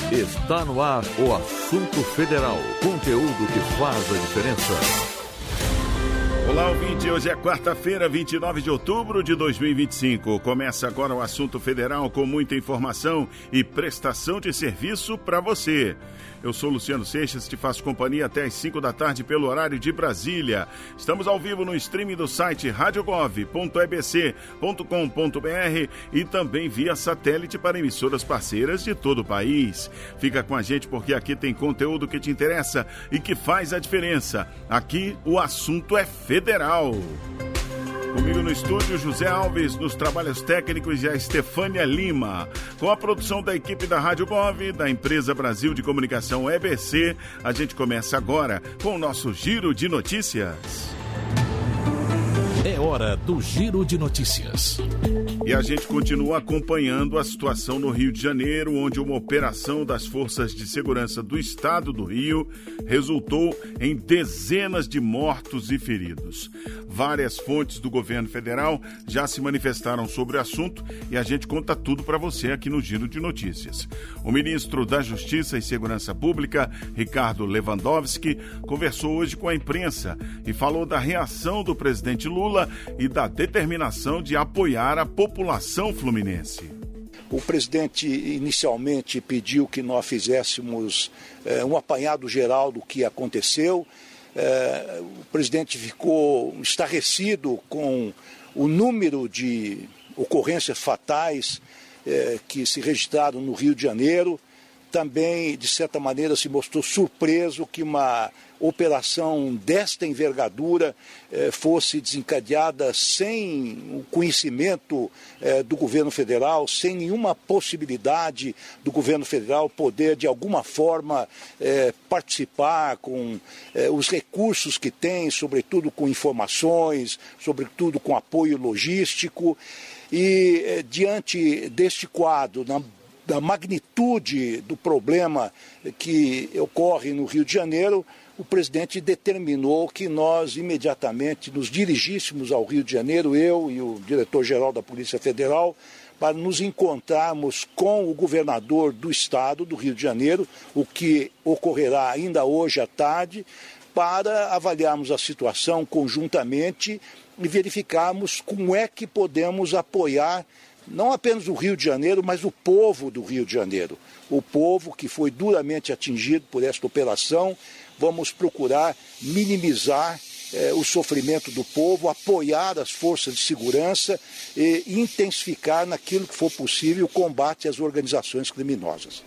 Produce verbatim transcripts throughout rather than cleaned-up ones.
Está no ar o Assunto Federal. Conteúdo que faz a diferença. Olá, ouvinte. Hoje é quarta-feira, vinte e nove de outubro de dois mil e vinte e cinco. Começa agora o Assunto Federal com muita informação e prestação de serviço para você. Eu sou Luciano Seixas, te faço companhia até às cinco da tarde pelo horário de Brasília. Estamos ao vivo no streaming do site rádio gov ponto e b c ponto com ponto b r e também via satélite para emissoras parceiras de todo o país. Fica com a gente porque aqui tem conteúdo que te interessa e que faz a diferença. Aqui o assunto é federal. Comigo no estúdio, José Alves, nos trabalhos técnicos, e a Estefânia Lima. Com a produção da equipe da Rádio Gov, da Empresa Brasil de Comunicação E B C, a gente começa agora com o nosso Giro de Notícias. É hora do Giro de Notícias. E a gente continua acompanhando a situação no Rio de Janeiro, onde uma operação das Forças de Segurança do Estado do Rio resultou em dezenas de mortos e feridos. Várias fontes do governo federal já se manifestaram sobre o assunto e a gente conta tudo para você aqui no Giro de Notícias. O ministro da Justiça e Segurança Pública, Ricardo Lewandowski, conversou hoje com a imprensa e falou da reação do presidente Lula e da determinação de apoiar a população fluminense. O presidente inicialmente pediu que nós fizéssemos é, um apanhado geral do que aconteceu. É, o presidente ficou estarrecido com o número de ocorrências fatais é, que se registraram no Rio de Janeiro. Também, de certa maneira, se mostrou surpreso que uma operação desta envergadura eh, fosse desencadeada sem o conhecimento eh, do governo federal, sem nenhuma possibilidade do governo federal poder, de alguma forma, eh, participar com eh, os recursos que tem, sobretudo com informações, sobretudo com apoio logístico. E, eh, diante deste quadro, na da magnitude do problema que ocorre no Rio de Janeiro, o presidente determinou que nós imediatamente nos dirigíssemos ao Rio de Janeiro, eu e o diretor-geral da Polícia Federal, para nos encontrarmos com o governador do estado do Rio de Janeiro, o que ocorrerá ainda hoje à tarde, para avaliarmos a situação conjuntamente e verificarmos como é que podemos apoiar não apenas o Rio de Janeiro, mas o povo do Rio de Janeiro. O povo que foi duramente atingido por esta operação. Vamos procurar minimizar eh, o sofrimento do povo, apoiar as forças de segurança e intensificar naquilo que for possível o combate às organizações criminosas.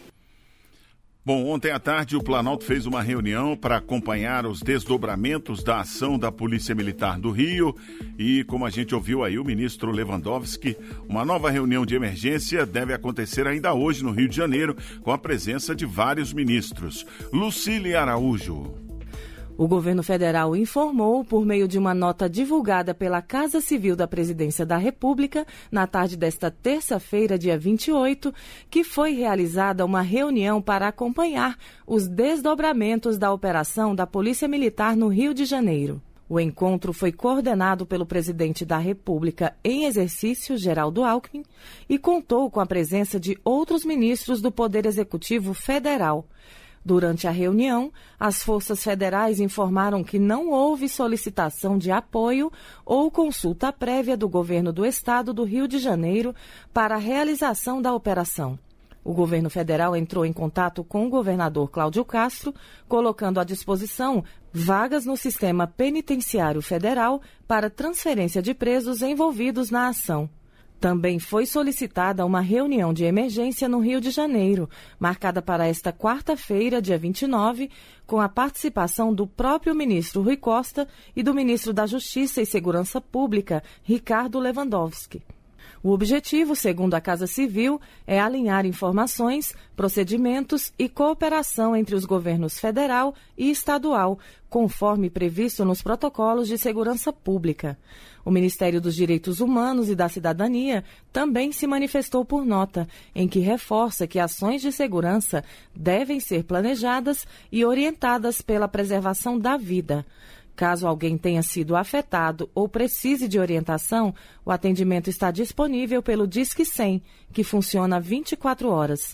Bom, ontem à tarde o Planalto fez uma reunião para acompanhar os desdobramentos da ação da Polícia Militar do Rio e, como a gente ouviu aí o ministro Lewandowski, uma nova reunião de emergência deve acontecer ainda hoje no Rio de Janeiro, com a presença de vários ministros. Lucília Araújo. O governo federal informou, por meio de uma nota divulgada pela Casa Civil da Presidência da República, na tarde desta terça-feira, dia vinte e oito, que foi realizada uma reunião para acompanhar os desdobramentos da operação da Polícia Militar no Rio de Janeiro. O encontro foi coordenado pelo presidente da República em exercício, Geraldo Alckmin, e contou com a presença de outros ministros do Poder Executivo Federal. Durante a reunião, as forças federais informaram que não houve solicitação de apoio ou consulta prévia do governo do estado do Rio de Janeiro para a realização da operação. O governo federal entrou em contato com o governador Cláudio Castro, colocando à disposição vagas no sistema penitenciário federal para transferência de presos envolvidos na ação. Também foi solicitada uma reunião de emergência no Rio de Janeiro, marcada para esta quarta-feira, dia vinte e nove, com a participação do próprio ministro Rui Costa e do ministro da Justiça e Segurança Pública, Ricardo Lewandowski. O objetivo, segundo a Casa Civil, é alinhar informações, procedimentos e cooperação entre os governos federal e estadual, conforme previsto nos protocolos de segurança pública. O Ministério dos Direitos Humanos e da Cidadania também se manifestou por nota, em que reforça que ações de segurança devem ser planejadas e orientadas pela preservação da vida. Caso alguém tenha sido afetado ou precise de orientação, o atendimento está disponível pelo Disque cem, que funciona vinte e quatro horas.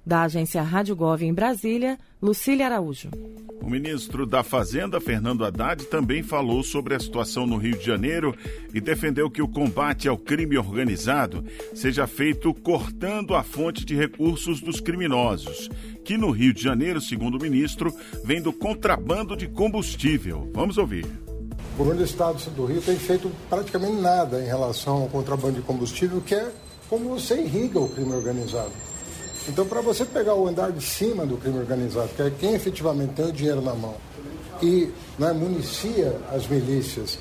Da agência Rádio Gov em Brasília, Lucília Araújo. O ministro da Fazenda, Fernando Haddad, também falou sobre a situação no Rio de Janeiro e defendeu que o combate ao crime organizado seja feito cortando a fonte de recursos dos criminosos, que no Rio de Janeiro, segundo o ministro, vem do contrabando de combustível. Vamos ouvir. O governo do estado do Rio tem feito praticamente nada em relação ao contrabando de combustível, que é como você irriga o crime organizado. Então, para você pegar o andar de cima do crime organizado, que é quem efetivamente tem o dinheiro na mão e, né, municia as milícias,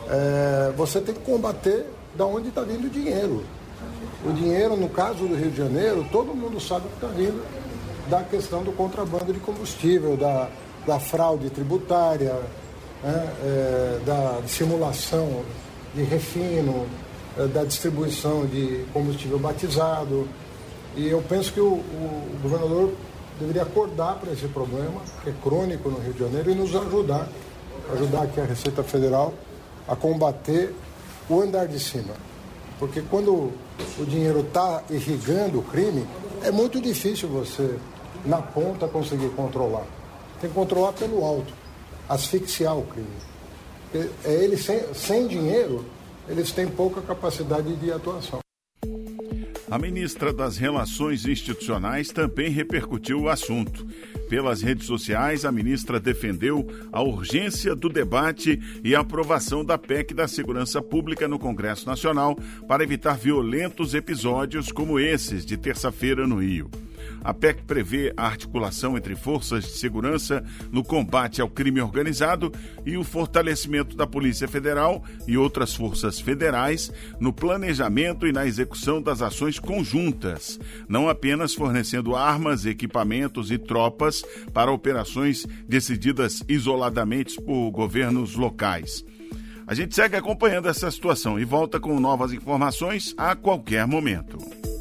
é, você tem que combater de onde está vindo o dinheiro. O dinheiro, no caso do Rio de Janeiro, todo mundo sabe que está vindo da questão do contrabando de combustível, da, da fraude tributária, né, é, da dissimulação de refino, é, da distribuição de combustível batizado. E eu penso que o, o governador deveria acordar para esse problema, que é crônico no Rio de Janeiro, e nos ajudar, ajudar aqui a Receita Federal a combater o andar de cima. Porque quando o dinheiro está irrigando o crime, é muito difícil você, na ponta, conseguir controlar. Tem que controlar pelo alto, asfixiar o crime. Porque é eles sem, sem dinheiro, eles têm pouca capacidade de atuação. A ministra das Relações Institucionais também repercutiu o assunto. Pelas redes sociais, a ministra defendeu a urgência do debate e a aprovação da P E C da Segurança Pública no Congresso Nacional para evitar violentos episódios como esses de terça-feira no Rio. A P E C prevê a articulação entre forças de segurança no combate ao crime organizado e o fortalecimento da Polícia Federal e outras forças federais no planejamento e na execução das ações conjuntas, não apenas fornecendo armas, equipamentos e tropas para operações decididas isoladamente por governos locais. A gente segue acompanhando essa situação e volta com novas informações a qualquer momento.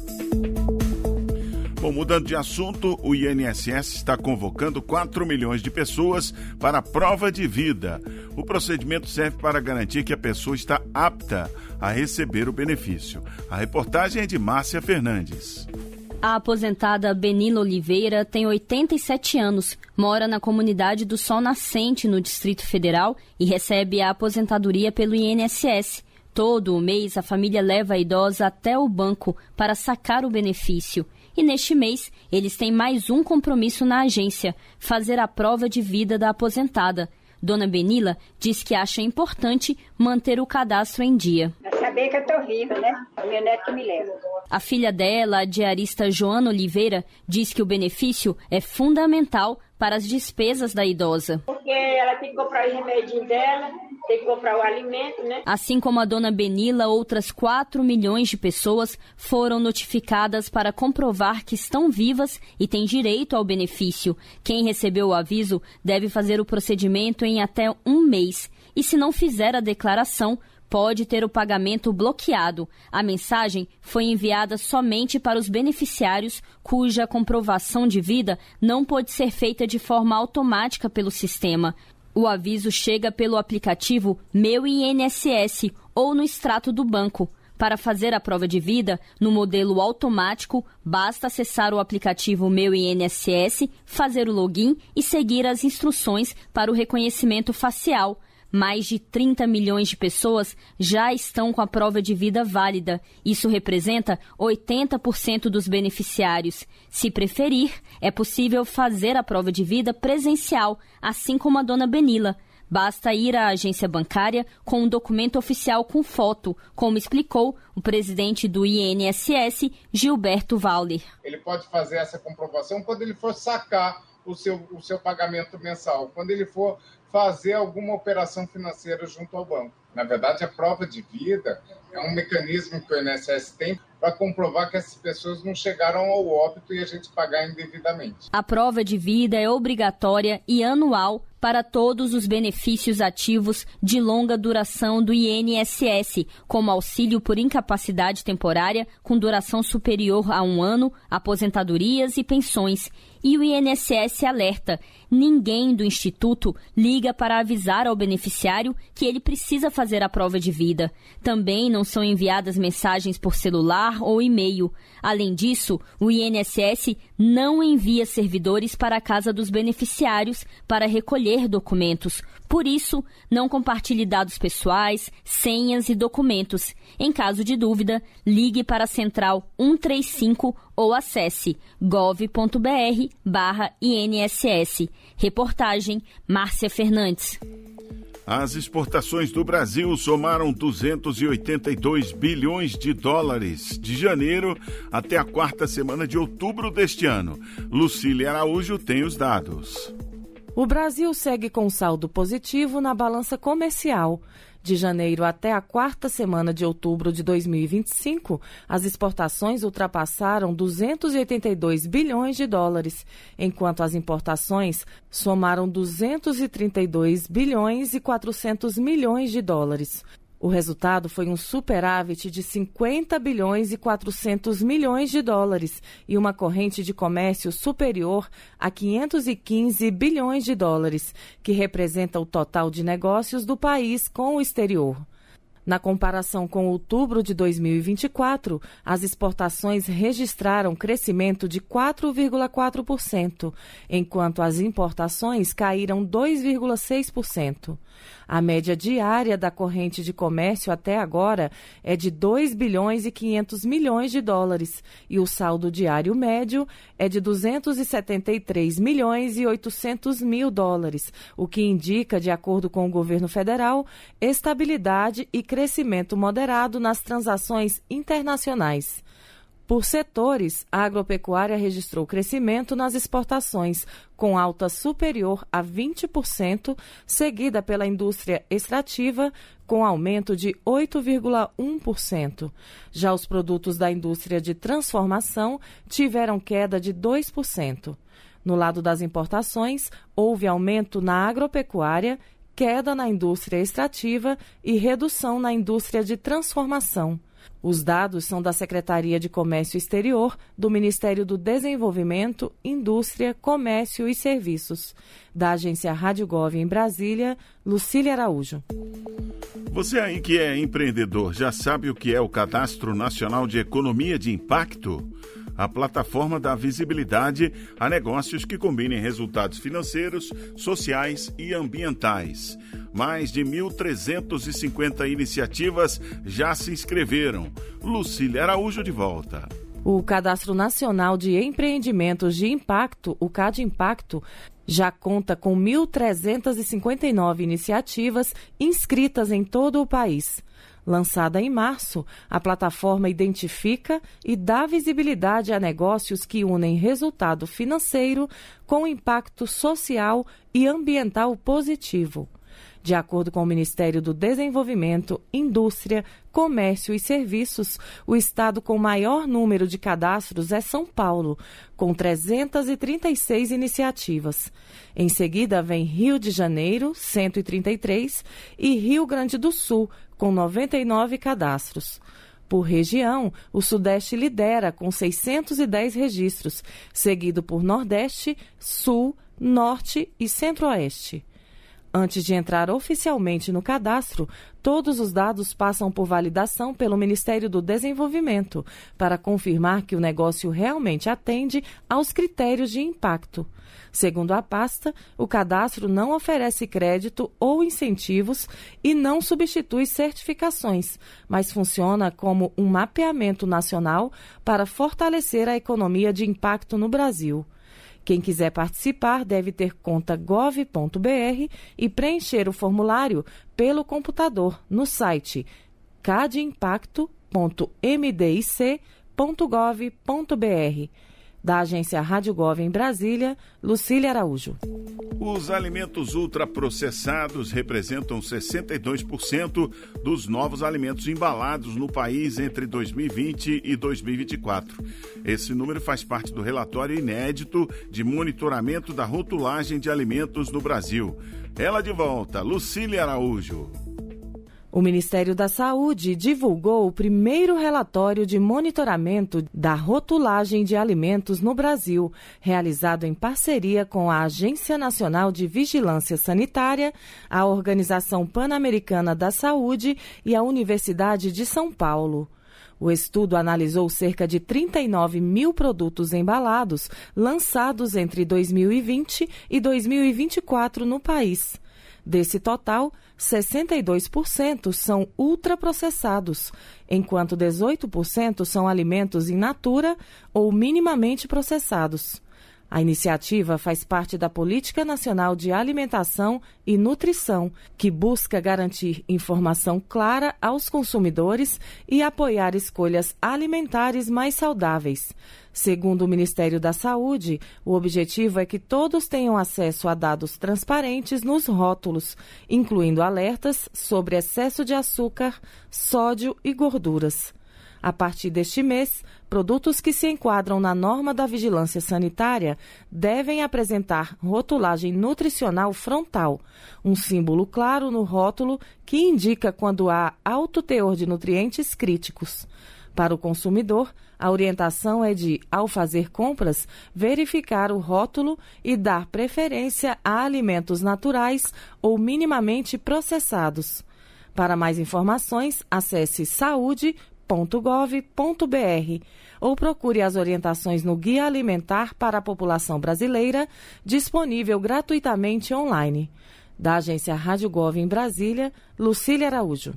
Bom, mudando de assunto, o I N S S está convocando quatro milhões de pessoas para a prova de vida. O procedimento serve para garantir que a pessoa está apta a receber o benefício. A reportagem é de Márcia Fernandes. A aposentada Benila Oliveira tem oitenta e sete anos, mora na comunidade do Sol Nascente, no Distrito Federal, e recebe a aposentadoria pelo I N S S. Todo o mês, a família leva a idosa até o banco para sacar o benefício. E neste mês, eles têm mais um compromisso na agência, fazer a prova de vida da aposentada. Dona Benila diz que acha importante manter o cadastro em dia. É saber que eu estou viva, né? O meu neto que me leva. A filha dela, a diarista Joana Oliveira, diz que o benefício é fundamental para as despesas da idosa. Porque ela tem que comprar o remédio dela, tem que comprar o alimento, né? Assim como a dona Benila, outras quatro milhões de pessoas foram notificadas para comprovar que estão vivas e têm direito ao benefício. Quem recebeu o aviso deve fazer o procedimento em até um mês. E se não fizer a declaração, pode ter o pagamento bloqueado. A mensagem foi enviada somente para os beneficiários cuja comprovação de vida não pode ser feita de forma automática pelo sistema. O aviso chega pelo aplicativo Meu I N S S ou no extrato do banco. Para fazer a prova de vida, no modelo automático, basta acessar o aplicativo Meu I N S S, fazer o login e seguir as instruções para o reconhecimento facial. Mais de trinta milhões de pessoas já estão com a prova de vida válida. Isso representa oitenta por cento dos beneficiários. Se preferir, é possível fazer a prova de vida presencial, assim como a dona Benila. Basta ir à agência bancária com um documento oficial com foto, como explicou o presidente do I N S S, Gilberto Valder. Ele pode fazer essa comprovação quando ele for sacar o seu, o seu pagamento mensal, quando ele for fazer alguma operação financeira junto ao banco. Na verdade, a prova de vida é um mecanismo que o I N S S tem para comprovar que essas pessoas não chegaram ao óbito e a gente pagar indevidamente. A prova de vida é obrigatória e anual para todos os benefícios ativos de longa duração do I N S S, como auxílio por incapacidade temporária com duração superior a um ano, aposentadorias e pensões. E o I N S S alerta: ninguém do Instituto liga para avisar ao beneficiário que ele precisa fazer a prova de vida. Também não são enviadas mensagens por celular ou e-mail. Além disso, o I N S S não envia servidores para a casa dos beneficiários para recolher documentos. Por isso, não compartilhe dados pessoais, senhas e documentos. Em caso de dúvida, ligue para a Central um três cinco ou acesse gov.br barra INSS. Reportagem Márcia Fernandes. As exportações do Brasil somaram duzentos e oitenta e dois bilhões de dólares de janeiro até a quarta semana de outubro deste ano. Lucília Araújo tem os dados. O Brasil segue com saldo positivo na balança comercial. De janeiro até a quarta semana de outubro de dois mil e vinte e cinco, as exportações ultrapassaram duzentos e oitenta e dois bilhões de dólares, enquanto as importações somaram duzentos e trinta e dois bilhões e quatrocentos milhões de dólares. O resultado foi um superávit de cinquenta bilhões e quatrocentos milhões de dólares e uma corrente de comércio superior a quinhentos e quinze bilhões de dólares, que representa o total de negócios do país com o exterior. Na comparação com outubro de dois mil e vinte e quatro, as exportações registraram crescimento de quatro vírgula quatro por cento, enquanto as importações caíram dois vírgula seis por cento. A média diária da corrente de comércio até agora é de dois bilhões e quinhentos milhões de dólares e o saldo diário médio é de duzentos e setenta e três milhões e oitocentos mil dólares, o que indica, de acordo com o governo federal, estabilidade e crescimento moderado nas transações internacionais. Por setores, a agropecuária registrou crescimento nas exportações, com alta superior a vinte por cento, seguida pela indústria extrativa, com aumento de oito vírgula um por cento. Já os produtos da indústria de transformação tiveram queda de dois por cento. No lado das importações, houve aumento na agropecuária, queda na indústria extrativa e redução na indústria de transformação. Os dados são da Secretaria de Comércio Exterior, do Ministério do Desenvolvimento, Indústria, Comércio e Serviços. Da agência Rádio Gov em Brasília, Lucília Araújo. Você aí que é empreendedor, já sabe o que é o Cadastro Nacional de Economia de Impacto? A plataforma dá visibilidade a negócios que combinem resultados financeiros, sociais e ambientais. Mais de mil trezentas e cinquenta iniciativas já se inscreveram. Lucília Araújo de volta. O Cadastro Nacional de Empreendimentos de Impacto, o CADImpacto, já conta com mil trezentas e cinquenta e nove iniciativas inscritas em todo o país. Lançada em março, a plataforma identifica e dá visibilidade a negócios que unem resultado financeiro com impacto social e ambiental positivo. De acordo com o Ministério do Desenvolvimento, Indústria, Comércio e Serviços, o estado com maior número de cadastros é São Paulo, com trezentas e trinta e seis iniciativas. Em seguida vem Rio de Janeiro, cento e trinta e três, e Rio Grande do Sul, com noventa e nove cadastros. Por região, o Sudeste lidera com seiscentos e dez registros, seguido por Nordeste, Sul, Norte e Centro-Oeste. Antes de entrar oficialmente no cadastro, todos os dados passam por validação pelo Ministério do Desenvolvimento para confirmar que o negócio realmente atende aos critérios de impacto. Segundo a pasta, o cadastro não oferece crédito ou incentivos e não substitui certificações, mas funciona como um mapeamento nacional para fortalecer a economia de impacto no Brasil. Quem quiser participar deve ter conta gov ponto br e preencher o formulário pelo computador no site cadimpacto ponto m d i c ponto gov ponto br. Da agência Rádio Gov em Brasília, Lucília Araújo. Os alimentos ultraprocessados representam sessenta e dois por cento dos novos alimentos embalados no país entre dois mil e vinte e dois mil e vinte e quatro. Esse número faz parte do relatório inédito de monitoramento da rotulagem de alimentos no Brasil. Ela de volta, Lucília Araújo. O Ministério da Saúde divulgou o primeiro relatório de monitoramento da rotulagem de alimentos no Brasil, realizado em parceria com a Agência Nacional de Vigilância Sanitária, a Organização Pan-Americana da Saúde e a Universidade de São Paulo. O estudo analisou cerca de trinta e nove mil produtos embalados lançados entre dois mil e vinte e dois mil e vinte e quatro no país. Desse total, sessenta e dois por cento são ultraprocessados, enquanto dezoito por cento são alimentos in natura ou minimamente processados. A iniciativa faz parte da Política Nacional de Alimentação e Nutrição, que busca garantir informação clara aos consumidores e apoiar escolhas alimentares mais saudáveis. Segundo o Ministério da Saúde, o objetivo é que todos tenham acesso a dados transparentes nos rótulos, incluindo alertas sobre excesso de açúcar, sódio e gorduras. A partir deste mês, produtos que se enquadram na norma da vigilância sanitária devem apresentar rotulagem nutricional frontal, um símbolo claro no rótulo que indica quando há alto teor de nutrientes críticos. Para o consumidor, a orientação é de, ao fazer compras, verificar o rótulo e dar preferência a alimentos naturais ou minimamente processados. Para mais informações, acesse saúde ponto gov ponto br ou procure as orientações no Guia Alimentar para a População Brasileira, disponível gratuitamente online. Da agência Rádio Gov em Brasília, Lucília Araújo.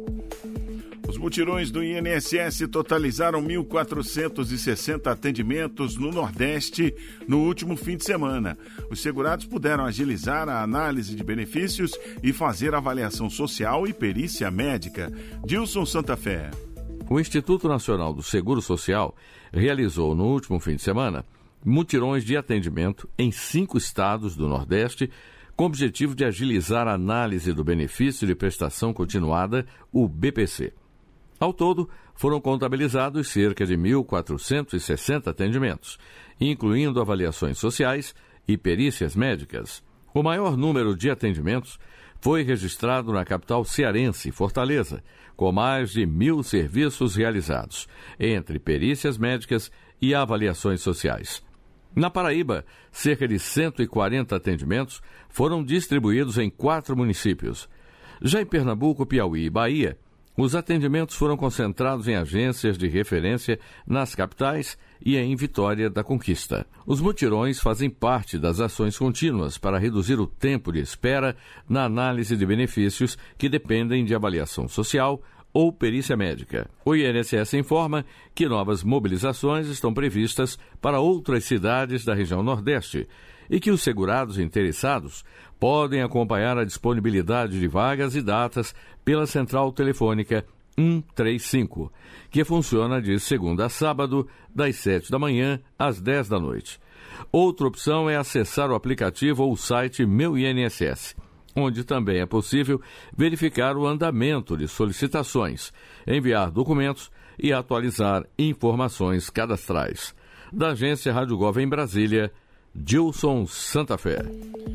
Os mutirões do I N S S totalizaram mil quatrocentos e sessenta atendimentos no Nordeste no último fim de semana. Os segurados puderam agilizar a análise de benefícios e fazer avaliação social e perícia médica. Dilson Santa Fé. O Instituto Nacional do Seguro Social realizou no último fim de semana mutirões de atendimento em cinco estados do Nordeste, com o objetivo de agilizar a análise do benefício de prestação continuada, o B P C. Ao todo, foram contabilizados cerca de mil quatrocentos e sessenta atendimentos, incluindo avaliações sociais e perícias médicas. O maior número de atendimentos foi registrado na capital cearense, Fortaleza, com mais de mil serviços realizados, entre perícias médicas e avaliações sociais. Na Paraíba, cerca de cento e quarenta atendimentos foram distribuídos em quatro municípios. Já em Pernambuco, Piauí e Bahia, os atendimentos foram concentrados em agências de referência nas capitais e em Vitória da Conquista. Os mutirões fazem parte das ações contínuas para reduzir o tempo de espera na análise de benefícios que dependem de avaliação social ou perícia médica. O I N S S informa que novas mobilizações estão previstas para outras cidades da região Nordeste e que os segurados interessados podem acompanhar a disponibilidade de vagas e datas pela central telefônica cento e trinta e cinco, que funciona de segunda a sábado, das sete da manhã às dez da noite. Outra opção é acessar o aplicativo ou o site Meu I N S S, onde também é possível verificar o andamento de solicitações, enviar documentos e atualizar informações cadastrais. Da agência Rádio Gov em Brasília, Dilson Santa Fé.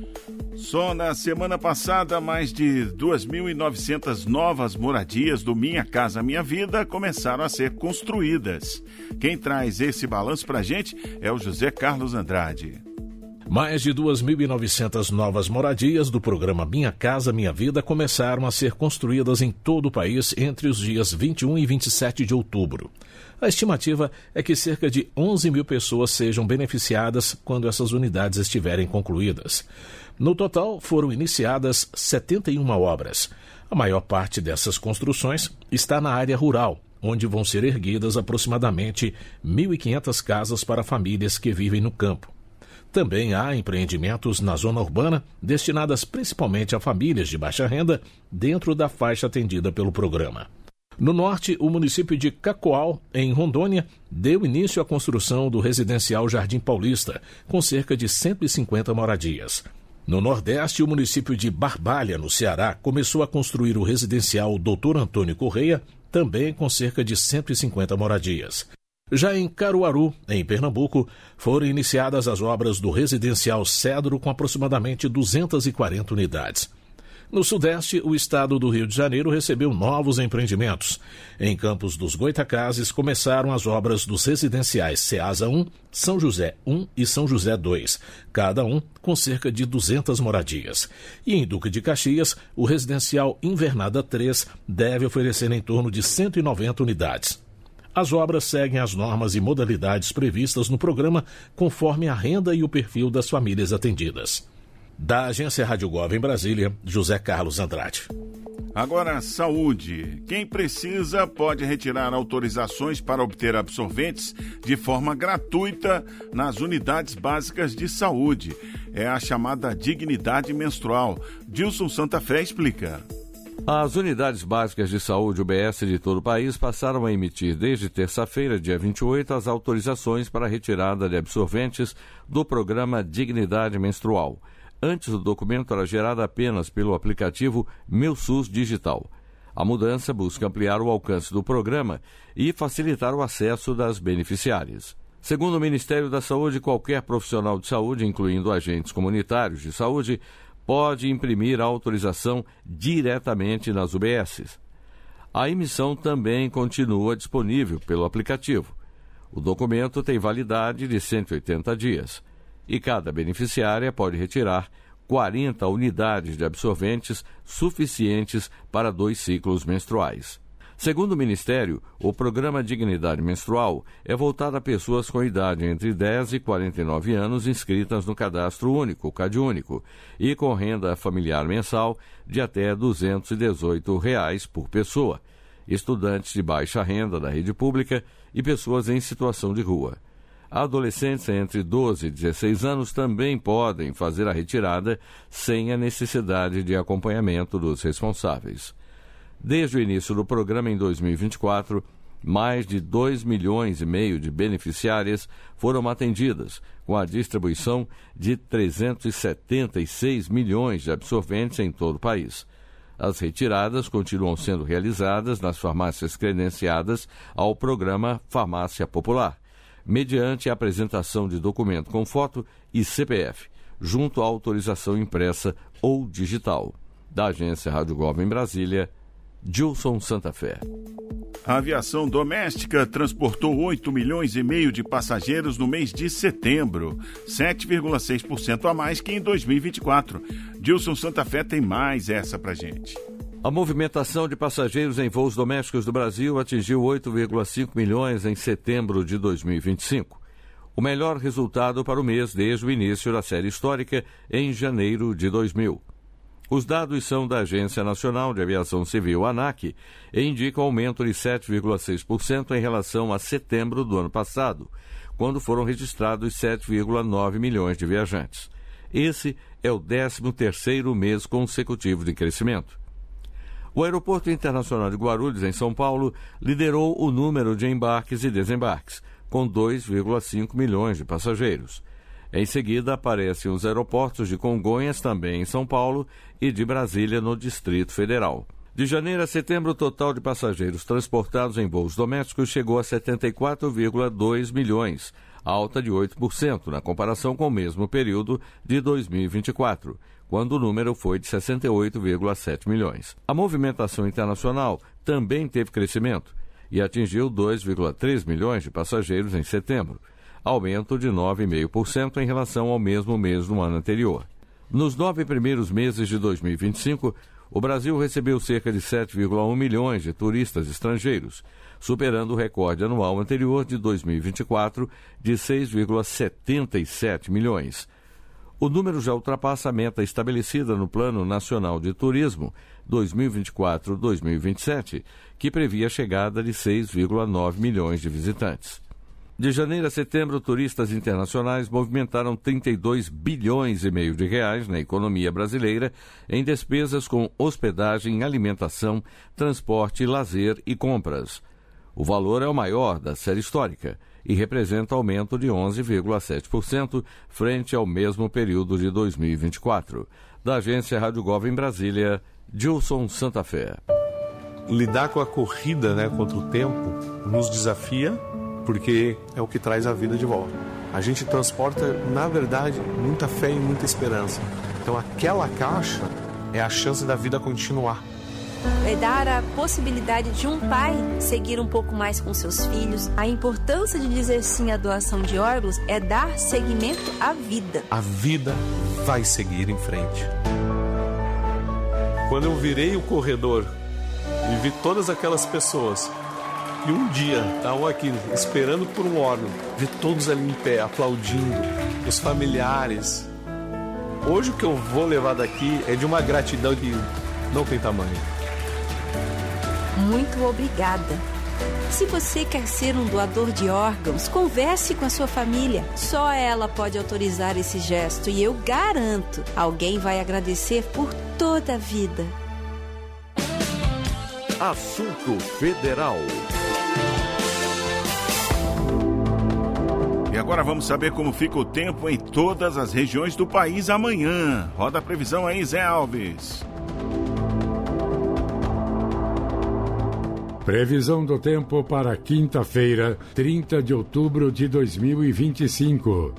Só na semana passada, mais de duas mil e novecentas novas moradias do Minha Casa Minha Vida começaram a ser construídas. Quem traz esse balanço para a gente é o José Carlos Andrade. Mais de duas mil e novecentas novas moradias do programa Minha Casa Minha Vida começaram a ser construídas em todo o país entre os dias vinte e um e vinte e sete de outubro. A estimativa é que cerca de onze mil pessoas sejam beneficiadas quando essas unidades estiverem concluídas. No total, foram iniciadas setenta e uma obras. A maior parte dessas construções está na área rural, onde vão ser erguidas aproximadamente mil e quinhentas casas para famílias que vivem no campo. Também há empreendimentos na zona urbana, destinadas principalmente a famílias de baixa renda, dentro da faixa atendida pelo programa. No norte, o município de Cacoal, em Rondônia, deu início à construção do residencial Jardim Paulista, com cerca de cento e cinquenta moradias. No nordeste, o município de Barbalha, no Ceará, começou a construir o residencial doutor Antônio Correia, também com cerca de cento e cinquenta moradias. Já em Caruaru, em Pernambuco, foram iniciadas as obras do residencial Cedro com aproximadamente duzentas e quarenta unidades. No Sudeste, o estado do Rio de Janeiro recebeu novos empreendimentos. Em Campos dos Goitacazes, começaram as obras dos residenciais Ceasa um, São José um e São José dois, cada um com cerca de duzentas moradias. E em Duque de Caxias, o residencial Invernada três deve oferecer em torno de cento e noventa unidades. As obras seguem as normas e modalidades previstas no programa, conforme a renda e o perfil das famílias atendidas. Da Agência Rádio Gov em Brasília, José Carlos Andrade. Agora, saúde. Quem precisa pode retirar autorizações para obter absorventes de forma gratuita nas unidades básicas de saúde. É a chamada dignidade menstrual. Dilson Santa Fé explica. As unidades básicas de saúde U B S de todo o país passaram a emitir desde terça-feira, dia vinte e oito, as autorizações para a retirada de absorventes do programa Dignidade Menstrual. Antes, o documento era gerado apenas pelo aplicativo Meu SUS Digital. A mudança busca ampliar o alcance do programa e facilitar o acesso das beneficiárias. Segundo o Ministério da Saúde, qualquer profissional de saúde, incluindo agentes comunitários de saúde, pode imprimir a autorização diretamente nas U B Ss. A emissão também continua disponível pelo aplicativo. O documento tem validade de cento e oitenta dias. E cada beneficiária pode retirar quarenta unidades de absorventes suficientes para dois ciclos menstruais. Segundo o Ministério, o programa Dignidade Menstrual é voltado a pessoas com idade entre dez e quarenta e nove anos inscritas no Cadastro Único, CadÚnico, e com renda familiar mensal de até duzentos e dezoito reais por pessoa, estudantes de baixa renda da rede pública e pessoas em situação de rua. Adolescentes entre doze e dezesseis anos também podem fazer a retirada sem a necessidade de acompanhamento dos responsáveis. Desde o início do programa em dois mil e vinte e quatro, mais de dois milhões e meio de beneficiárias foram atendidas, com a distribuição de trezentos e setenta e seis milhões de absorventes em todo o país. As retiradas continuam sendo realizadas nas farmácias credenciadas ao programa Farmácia Popular, mediante a apresentação de documento com foto e C P F, junto à autorização impressa ou digital. Da Agência Rádio Gov em Brasília, Dilson Santa Fé. A aviação doméstica transportou oito milhões e meio de passageiros no mês de setembro, sete vírgula seis por cento a mais que em dois mil e vinte e quatro. Dilson Santa Fé tem mais essa pra gente. A movimentação de passageiros em voos domésticos do Brasil atingiu oito vírgula cinco milhões em setembro de dois mil e vinte e cinco. O melhor resultado para o mês desde o início da série histórica em janeiro de dois mil. Os dados são da Agência Nacional de Aviação Civil, ANAC, e indicam aumento de sete vírgula seis por cento em relação a setembro do ano passado, quando foram registrados sete vírgula nove milhões de viajantes. Esse é o décimo terceiro mês consecutivo de crescimento. O Aeroporto Internacional de Guarulhos, em São Paulo, liderou o número de embarques e desembarques, com dois vírgula cinco milhões de passageiros. Em seguida, aparecem os aeroportos de Congonhas, também em São Paulo, e de Brasília, no Distrito Federal. De janeiro a setembro, o total de passageiros transportados em voos domésticos chegou a setenta e quatro vírgula dois milhões, alta de oito por cento na comparação com o mesmo período de dois mil e vinte e quatro, quando o número foi de sessenta e oito vírgula sete milhões. A movimentação internacional também teve crescimento e atingiu dois vírgula três milhões de passageiros em setembro, aumento de nove vírgula cinco por cento em relação ao mesmo mês do ano anterior. Nos nove primeiros meses de dois mil e vinte e cinco, o Brasil recebeu cerca de sete vírgula um milhões de turistas estrangeiros, superando o recorde anual anterior de dois mil e vinte e quatro de seis vírgula setenta e sete milhões. O número já ultrapassa a meta estabelecida no Plano Nacional de Turismo dois mil e vinte e quatro a dois mil e vinte e sete, que previa a chegada de seis vírgula nove milhões de visitantes. De janeiro a setembro, turistas internacionais movimentaram trinta e dois bilhões e meio de reais na economia brasileira em despesas com hospedagem, alimentação, transporte, lazer e compras. O valor é o maior da série histórica e representa aumento de onze vírgula sete por cento frente ao mesmo período de dois mil e vinte e quatro. Da Agência Rádio Gov em Brasília, Dilson Santa Fé. Lidar com a corrida, né, contra o tempo, nos desafia, porque é o que traz a vida de volta. A gente transporta, na verdade, muita fé e muita esperança. Então aquela caixa é a chance da vida continuar. É dar a possibilidade de um pai seguir um pouco mais com seus filhos. A importância de dizer sim à doação de órgãos é dar seguimento à vida. A vida vai seguir em frente. Quando eu virei o corredor e vi todas aquelas pessoas e um dia estavam aqui esperando por um órgão, vi todos ali em pé, aplaudindo, os familiares. Hoje o que eu vou levar daqui é de uma gratidão que não tem tamanho. Muito obrigada. Se você quer ser um doador de órgãos, converse com a sua família. Só ela pode autorizar esse gesto e eu garanto, alguém vai agradecer por toda a vida. Assunto Federal. E agora vamos saber como fica o tempo em todas as regiões do país amanhã. Roda a previsão aí, Zé Alves. Previsão do tempo para quinta-feira, trinta de outubro de dois mil e vinte e cinco.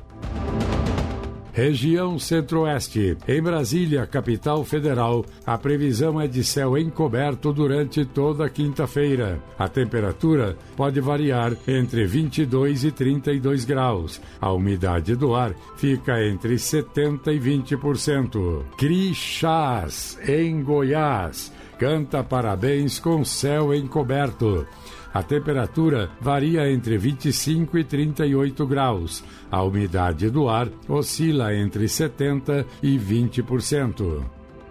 Região Centro-Oeste. Em Brasília, capital federal, a previsão é de céu encoberto durante toda a quinta-feira. A temperatura pode variar entre vinte e dois e trinta e dois graus. A umidade do ar fica entre setenta e vinte por cento. Crixás, em Goiás, canta parabéns com céu encoberto. A temperatura varia entre vinte e cinco e trinta e oito graus. A umidade do ar oscila entre setenta e vinte por cento.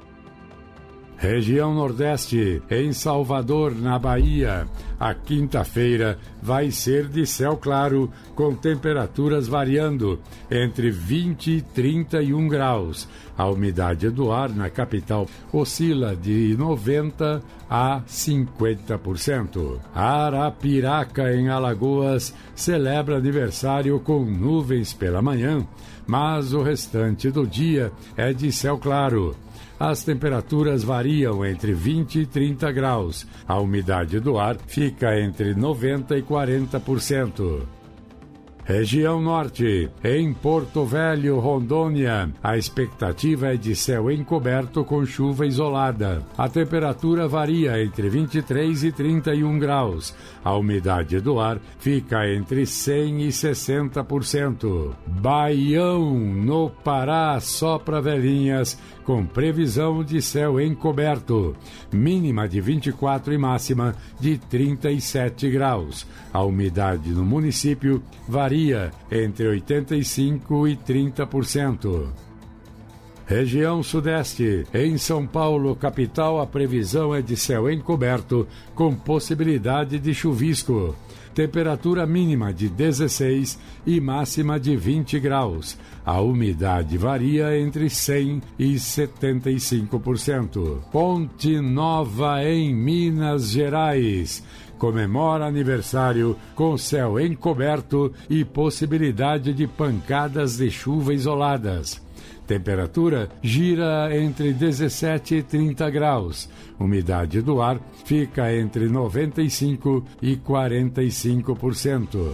Região Nordeste, em Salvador, na Bahia, a quinta-feira vai ser de céu claro, com temperaturas variando entre vinte e trinta e um graus. A umidade do ar na capital oscila de noventa a cinquenta por cento. Arapiraca, em Alagoas, celebra aniversário com nuvens pela manhã, mas o restante do dia é de céu claro. As temperaturas variam entre vinte e trinta graus. A umidade do ar fica entre noventa e quarenta por cento. Região Norte, em Porto Velho, Rondônia, a expectativa é de céu encoberto com chuva isolada. A temperatura varia entre vinte e três e trinta e um graus. A umidade do ar fica entre cem e sessenta por cento. Baião, no Pará, só para velhinhas, com previsão de céu encoberto. Mínima de vinte e quatro e máxima de trinta e sete graus. A umidade no município varia entre oitenta e cinco e trinta por cento. Região Sudeste, em São Paulo, capital, a previsão é de céu encoberto com possibilidade de chuvisco. Temperatura mínima de dezesseis e máxima de vinte graus. A umidade varia entre cem e setenta e cinco por cento. Ponte Nova, em Minas Gerais, comemora aniversário com céu encoberto e possibilidade de pancadas de chuva isoladas. Temperatura gira entre dezessete e trinta graus. Umidade do ar fica entre noventa e cinco e quarenta e cinco por cento.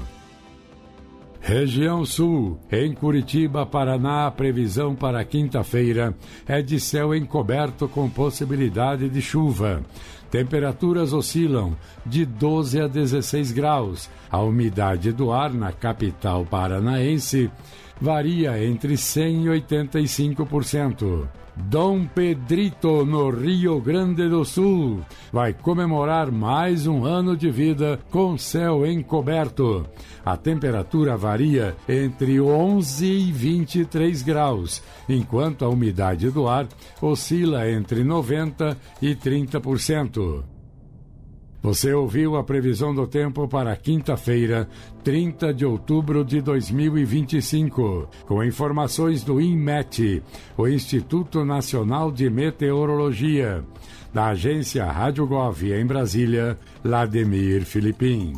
Região Sul, em Curitiba, Paraná, a previsão para quinta-feira é de céu encoberto com possibilidade de chuva. Temperaturas oscilam de doze a dezesseis graus. A umidade do ar na capital paranaense varia entre cem e oitenta e cinco por cento. Dom Pedrito, no Rio Grande do Sul, vai comemorar mais um ano de vida com céu encoberto. A temperatura varia entre onze e vinte e três graus, enquanto a umidade do ar oscila entre noventa e trinta por cento. Você ouviu a previsão do tempo para quinta-feira, trinta de outubro de dois mil e vinte e cinco, com informações do INMET, o Instituto Nacional de Meteorologia, da agência Rádio Gov em Brasília, Lademir Filipim.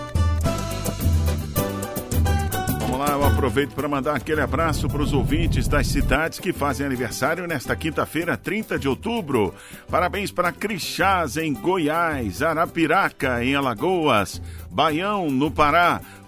Eu aproveito para mandar aquele abraço para os ouvintes das cidades que fazem aniversário nesta quinta-feira, trinta de outubro. Parabéns para Crixás, em Goiás, Arapiraca, em Alagoas, Baião, no Pará,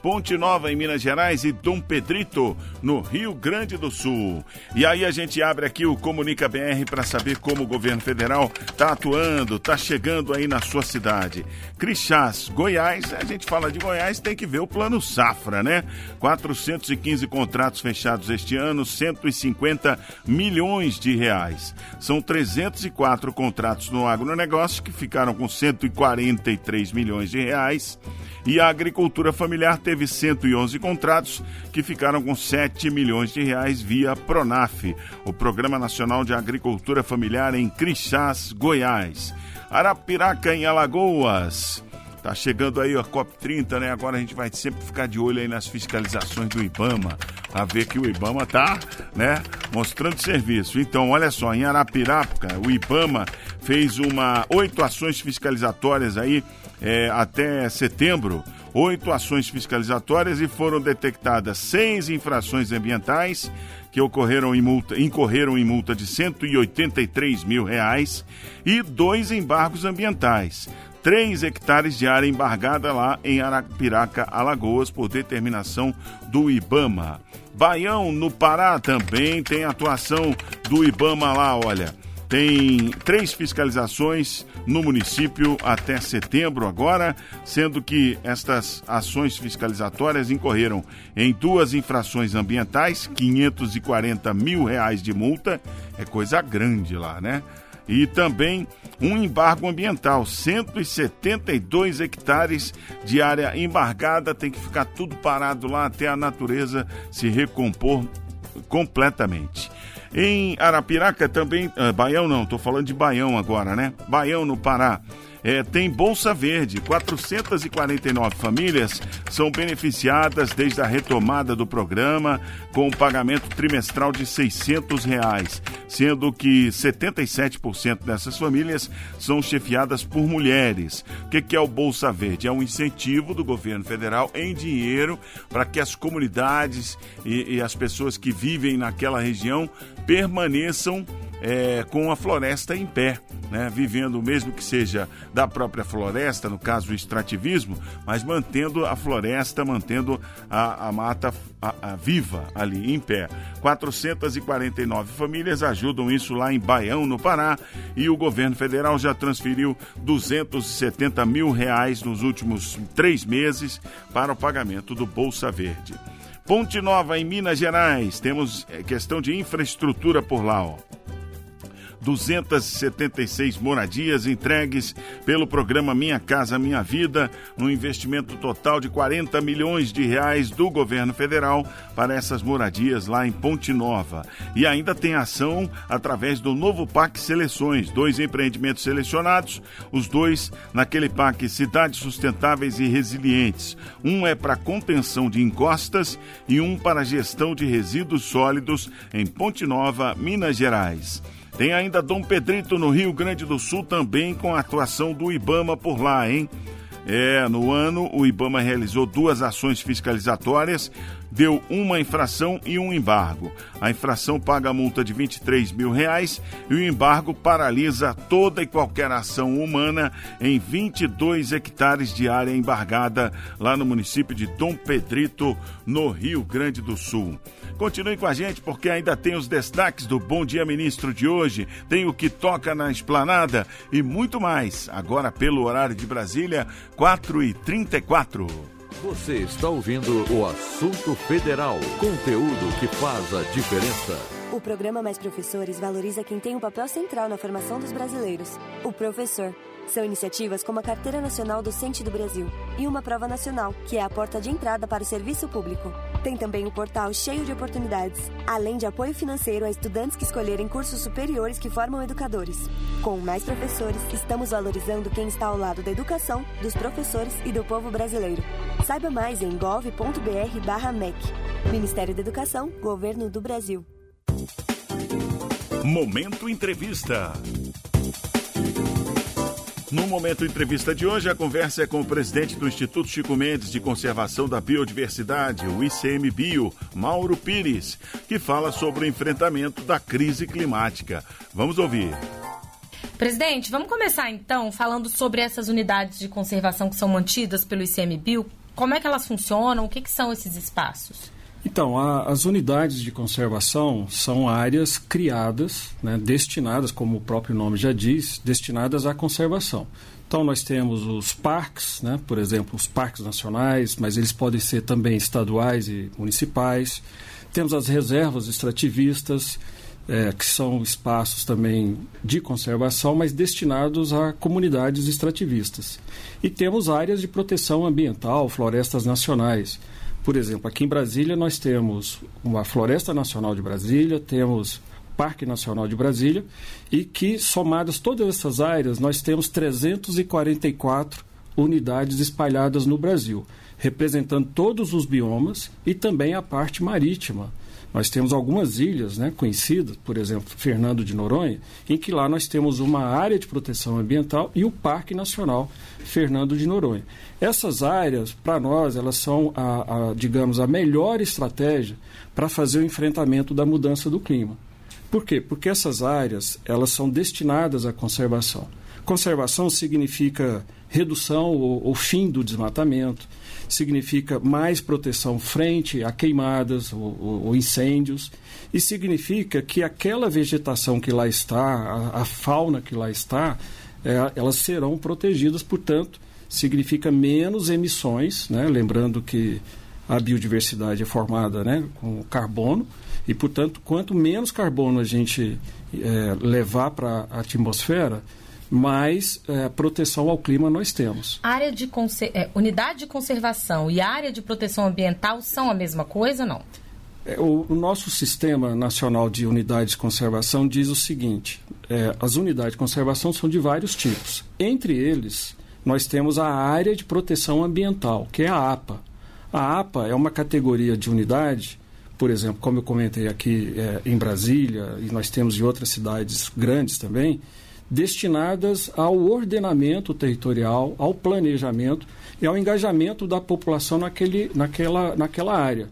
Ponte Nova, em Minas Gerais, e Dom Pedrito, no Rio Grande do Sul. E aí a gente abre aqui o Comunica B R para saber como o governo federal está atuando, está chegando aí na sua cidade. Crixás, Goiás, a gente fala de Goiás, tem que ver o Plano Safra, né? quatrocentos e quinze contratos fechados este ano, cento e cinquenta milhões de reais. São trezentos e quatro contratos no agronegócio que ficaram com cento e quarenta e três milhões de reais. E a agricultura familiar teve cento e onze contratos que ficaram com sete milhões de reais via Pronaf, o Programa Nacional de Agricultura Familiar em Crixás, Goiás. Arapiraca, em Alagoas. Tá chegando aí a COP trinta, né? Agora a gente vai sempre ficar de olho aí nas fiscalizações do IBAMA, a ver que o IBAMA tá, né, mostrando serviço. Então, olha só, em Arapiraca, o IBAMA fez uma oito ações fiscalizatórias aí é, até setembro, oito ações fiscalizatórias, e foram detectadas seis infrações ambientais que ocorreram em multa, incorreram em multa de cento e oitenta e três mil reais e dois embargos ambientais. Três hectares de área embargada lá em Arapiraca, Alagoas, por determinação do IBAMA. Baião, no Pará, também tem atuação do IBAMA lá, olha. Tem três fiscalizações no município até setembro agora, sendo que estas ações fiscalizatórias incorreram em duas infrações ambientais, quinhentos e quarenta mil reais de multa, é coisa grande lá, né? E também um embargo ambiental, cento e setenta e dois hectares de área embargada, tem que ficar tudo parado lá até a natureza se recompor completamente. Em Arapiraca também, ah, Baião não, estou falando de Baião agora, né? Baião, no Pará. É, tem Bolsa Verde, quatrocentas e quarenta e nove famílias são beneficiadas desde a retomada do programa com o pagamento trimestral de seiscentos reais, sendo que setenta e sete por cento dessas famílias são chefiadas por mulheres. O que, que é o Bolsa Verde? É um incentivo do governo federal em dinheiro para que as comunidades e, e as pessoas que vivem naquela região permaneçam É, com a floresta em pé, né? Vivendo, mesmo que seja da própria floresta, no caso o extrativismo, mas mantendo a floresta, mantendo a, a mata a, a viva ali, em pé. quatrocentas e quarenta e nove famílias ajudam isso lá em Baião, no Pará, e o governo federal já transferiu duzentos e setenta mil reais nos últimos três meses para o pagamento do Bolsa Verde. Ponte Nova, em Minas Gerais, temos questão de infraestrutura por lá, ó. duzentas e setenta e seis moradias entregues pelo programa Minha Casa Minha Vida, no investimento total de quarenta milhões de reais do governo federal para essas moradias lá em Ponte Nova. E ainda tem ação através do novo P A C Seleções, dois empreendimentos selecionados, os dois naquele P A C Cidades Sustentáveis e Resilientes. Um é para contenção de encostas e um para gestão de resíduos sólidos em Ponte Nova, Minas Gerais. Tem ainda Dom Pedrito, no Rio Grande do Sul, também com a atuação do IBAMA por lá, hein? É, no ano, o IBAMA realizou duas ações fiscalizatórias, deu uma infração e um embargo. A infração paga a multa de vinte e três mil reais e o embargo paralisa toda e qualquer ação humana em vinte e dois hectares de área embargada lá no município de Dom Pedrito, no Rio Grande do Sul. Continue com a gente, porque ainda tem os destaques do Bom Dia Ministro de hoje, tem o que toca na esplanada e muito mais, agora pelo horário de Brasília, quatro e trinta e quatro. Você está ouvindo o Assunto Federal, conteúdo que faz a diferença. O programa Mais Professores valoriza quem tem um papel central na formação dos brasileiros, o professor. São iniciativas como a Carteira Nacional Docente do Brasil e uma prova nacional, que é a porta de entrada para o serviço público. Tem também um portal cheio de oportunidades, além de apoio financeiro a estudantes que escolherem cursos superiores que formam educadores. Com Mais Professores, estamos valorizando quem está ao lado da educação, dos professores e do povo brasileiro. Saiba mais em gov ponto br barra M E C. Ministério da Educação, Governo do Brasil. Momento Entrevista. No Momento Entrevista de hoje, a conversa é com o presidente do Instituto Chico Mendes de Conservação da Biodiversidade, o I C M Bio, Mauro Pires, que fala sobre o enfrentamento da crise climática. Vamos ouvir. Presidente, vamos começar então falando sobre essas unidades de conservação que são mantidas pelo I C M Bio. como é que elas funcionam? O que, que são esses espaços? Então, a, as unidades de conservação são áreas criadas, né, destinadas, como o próprio nome já diz, destinadas à conservação. Então, nós temos os parques, né, por exemplo, os parques nacionais, mas eles podem ser também estaduais e municipais. Temos as reservas extrativistas, é, que são espaços também de conservação, mas destinados a comunidades extrativistas. E temos áreas de proteção ambiental, florestas nacionais. Por exemplo, aqui em Brasília nós temos uma Floresta Nacional de Brasília, temos Parque Nacional de Brasília, e que, somadas todas essas áreas, nós temos trezentas e quarenta e quatro unidades espalhadas no Brasil, representando todos os biomas e também a parte marítima. Nós temos algumas ilhas, né, conhecidas, por exemplo, Fernando de Noronha, em que lá nós temos uma área de proteção ambiental e o Parque Nacional Fernando de Noronha. Essas áreas, para nós, elas são, a, a, digamos, a melhor estratégia para fazer o enfrentamento da mudança do clima. Por quê? Porque essas áreas, elas são destinadas à conservação. Conservação significa redução ou, ou fim do desmatamento, significa mais proteção frente a queimadas ou, ou, ou incêndios, e significa que aquela vegetação que lá está, a, a fauna que lá está, é, elas serão protegidas, portanto, significa menos emissões, né? Lembrando que a biodiversidade é formada, né, com carbono, e, portanto, quanto menos carbono a gente é, levar para a atmosfera, mais é, proteção ao clima nós temos. Área de conser- é, unidade de conservação e área de proteção ambiental são a mesma coisa, não? É, o, o nosso Sistema Nacional de Unidades de Conservação diz o seguinte, é, as unidades de conservação são de vários tipos. Entre eles, nós temos a área de proteção ambiental, que é a APA. A APA é uma categoria de unidade, por exemplo, como eu comentei aqui é, em Brasília, e nós temos em outras cidades grandes também, destinadas ao ordenamento territorial, ao planejamento e ao engajamento da população naquele, naquela, naquela área.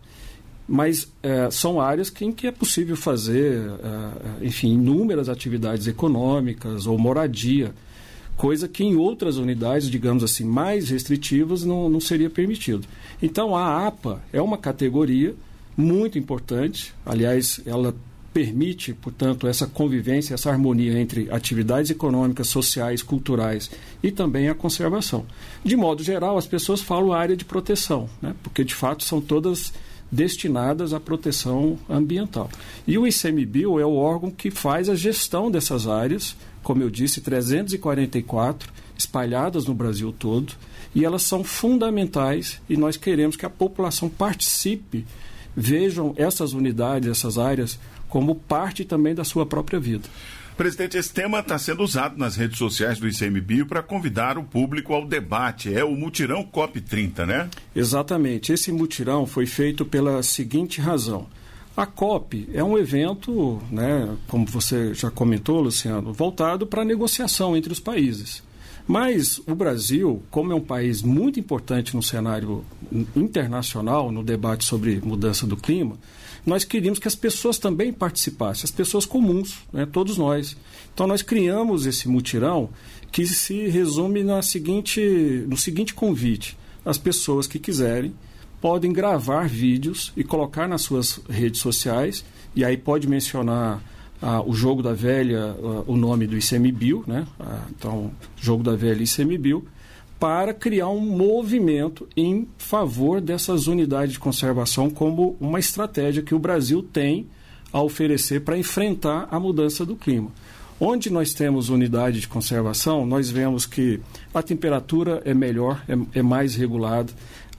Mas é, são áreas que, em que é possível fazer, é, enfim, inúmeras atividades econômicas ou moradia, coisa que em outras unidades, digamos assim, mais restritivas, não, não seria permitido. Então, a APA é uma categoria muito importante, aliás, ela permite, portanto, essa convivência, essa harmonia entre atividades econômicas, sociais, culturais e também a conservação. De modo geral, as pessoas falam área de proteção, né? Porque, de fato, são todas destinadas à proteção ambiental. E o ICMBio é o órgão que faz a gestão dessas áreas, como eu disse, trezentas e quarenta e quatro espalhadas no Brasil todo, e elas são fundamentais e nós queremos que a população participe, vejam essas unidades, essas áreas, como parte também da sua própria vida. Presidente, esse tema está sendo usado nas redes sociais do ICMBio para convidar o público ao debate. É o mutirão COP trinta, né? Exatamente. Esse mutirão foi feito pela seguinte razão. A COP é um evento, né, como você já comentou, Luciano, voltado para a negociação entre os países. Mas o Brasil, como é um país muito importante no cenário internacional, no debate sobre mudança do clima, nós queríamos que as pessoas também participassem, as pessoas comuns, né, todos nós. Então nós criamos esse mutirão que se resume na seguinte, no seguinte convite. As pessoas que quiserem podem gravar vídeos e colocar nas suas redes sociais, e aí pode mencionar ah, o Jogo da Velha, ah, o nome do ICMBio, né? Ah, então, Jogo da Velha ICMBio, para criar um movimento em favor dessas unidades de conservação como uma estratégia que o Brasil tem a oferecer para enfrentar a mudança do clima. Onde nós temos unidade de conservação, nós vemos que a temperatura é melhor, é, é mais regulada,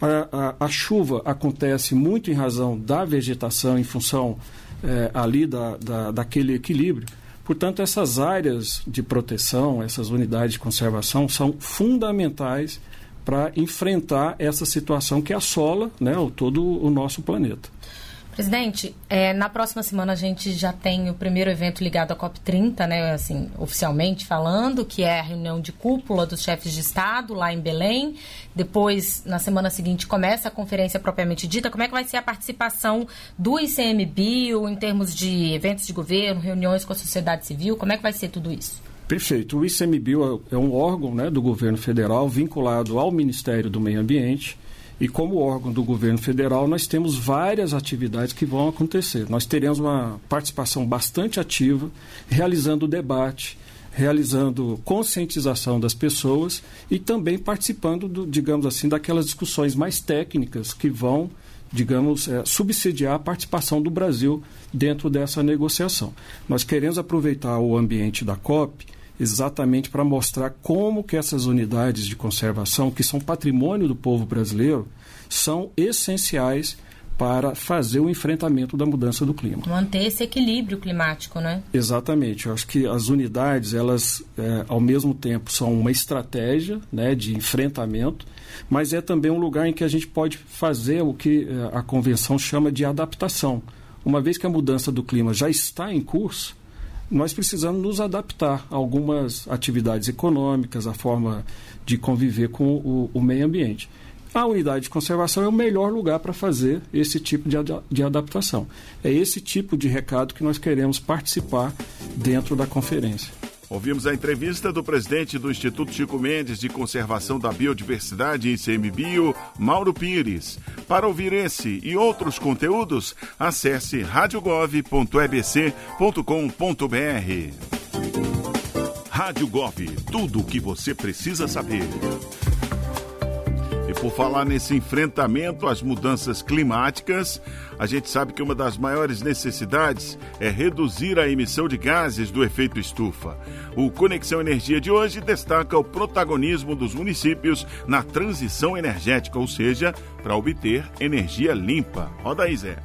a, a, a chuva acontece muito em razão da vegetação, em função é, ali da, da, daquele equilíbrio. Portanto, essas áreas de proteção, essas unidades de conservação são fundamentais para enfrentar essa situação que assola, né, todo o nosso planeta. Presidente, é, na próxima semana a gente já tem o primeiro evento ligado à COP trinta, né, assim, oficialmente falando, que é a reunião de cúpula dos chefes de Estado lá em Belém. Depois, na semana seguinte, começa a conferência propriamente dita. Como é que vai ser a participação do ICMBio em termos de eventos de governo, reuniões com a sociedade civil? Como é que vai ser tudo isso? Perfeito. O ICMBio é um órgão, né, do governo federal vinculado ao Ministério do Meio Ambiente, E como órgão do governo federal, nós temos várias atividades que vão acontecer. Nós teremos uma participação bastante ativa, realizando debate, realizando conscientização das pessoas e também participando, do, digamos assim, daquelas discussões mais técnicas que vão, digamos, é, subsidiar a participação do Brasil dentro dessa negociação. Nós queremos aproveitar o ambiente da COP exatamente para mostrar como que essas unidades de conservação, que são patrimônio do povo brasileiro, são essenciais para fazer o enfrentamento da mudança do clima. Manter esse equilíbrio climático, né? Exatamente. Eu acho que as unidades, elas, é, ao mesmo tempo, são uma estratégia, né, de enfrentamento, mas é também um lugar em que a gente pode fazer o que é, a Convenção chama de adaptação. Uma vez que a mudança do clima já está em curso, nós precisamos nos adaptar a algumas atividades econômicas, a forma de conviver com o, o meio ambiente. A unidade de conservação é o melhor lugar para fazer esse tipo de, ad, de adaptação. É esse tipo de recado que nós queremos participar dentro da conferência. Ouvimos a entrevista do presidente do Instituto Chico Mendes de Conservação da Biodiversidade, I C M Bio, Mauro Pires. Para ouvir esse e outros conteúdos, acesse rádio gov ponto e b c ponto com ponto b r. Rádio Gov, tudo o que você precisa saber. E por falar nesse enfrentamento às mudanças climáticas, a gente sabe que uma das maiores necessidades é reduzir a emissão de gases do efeito estufa. O Conexão Energia de hoje destaca o protagonismo dos municípios na transição energética, ou seja, para obter energia limpa. Roda aí, Zé.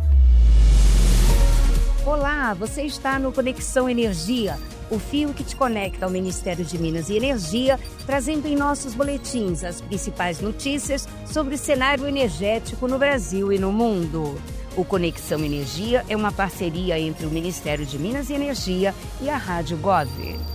Olá, você está no Conexão Energia, o fio que te conecta ao Ministério de Minas e Energia, trazendo em nossos boletins as principais notícias sobre o cenário energético no Brasil e no mundo. O Conexão Energia é uma parceria entre o Ministério de Minas e Energia e a Rádio Gov.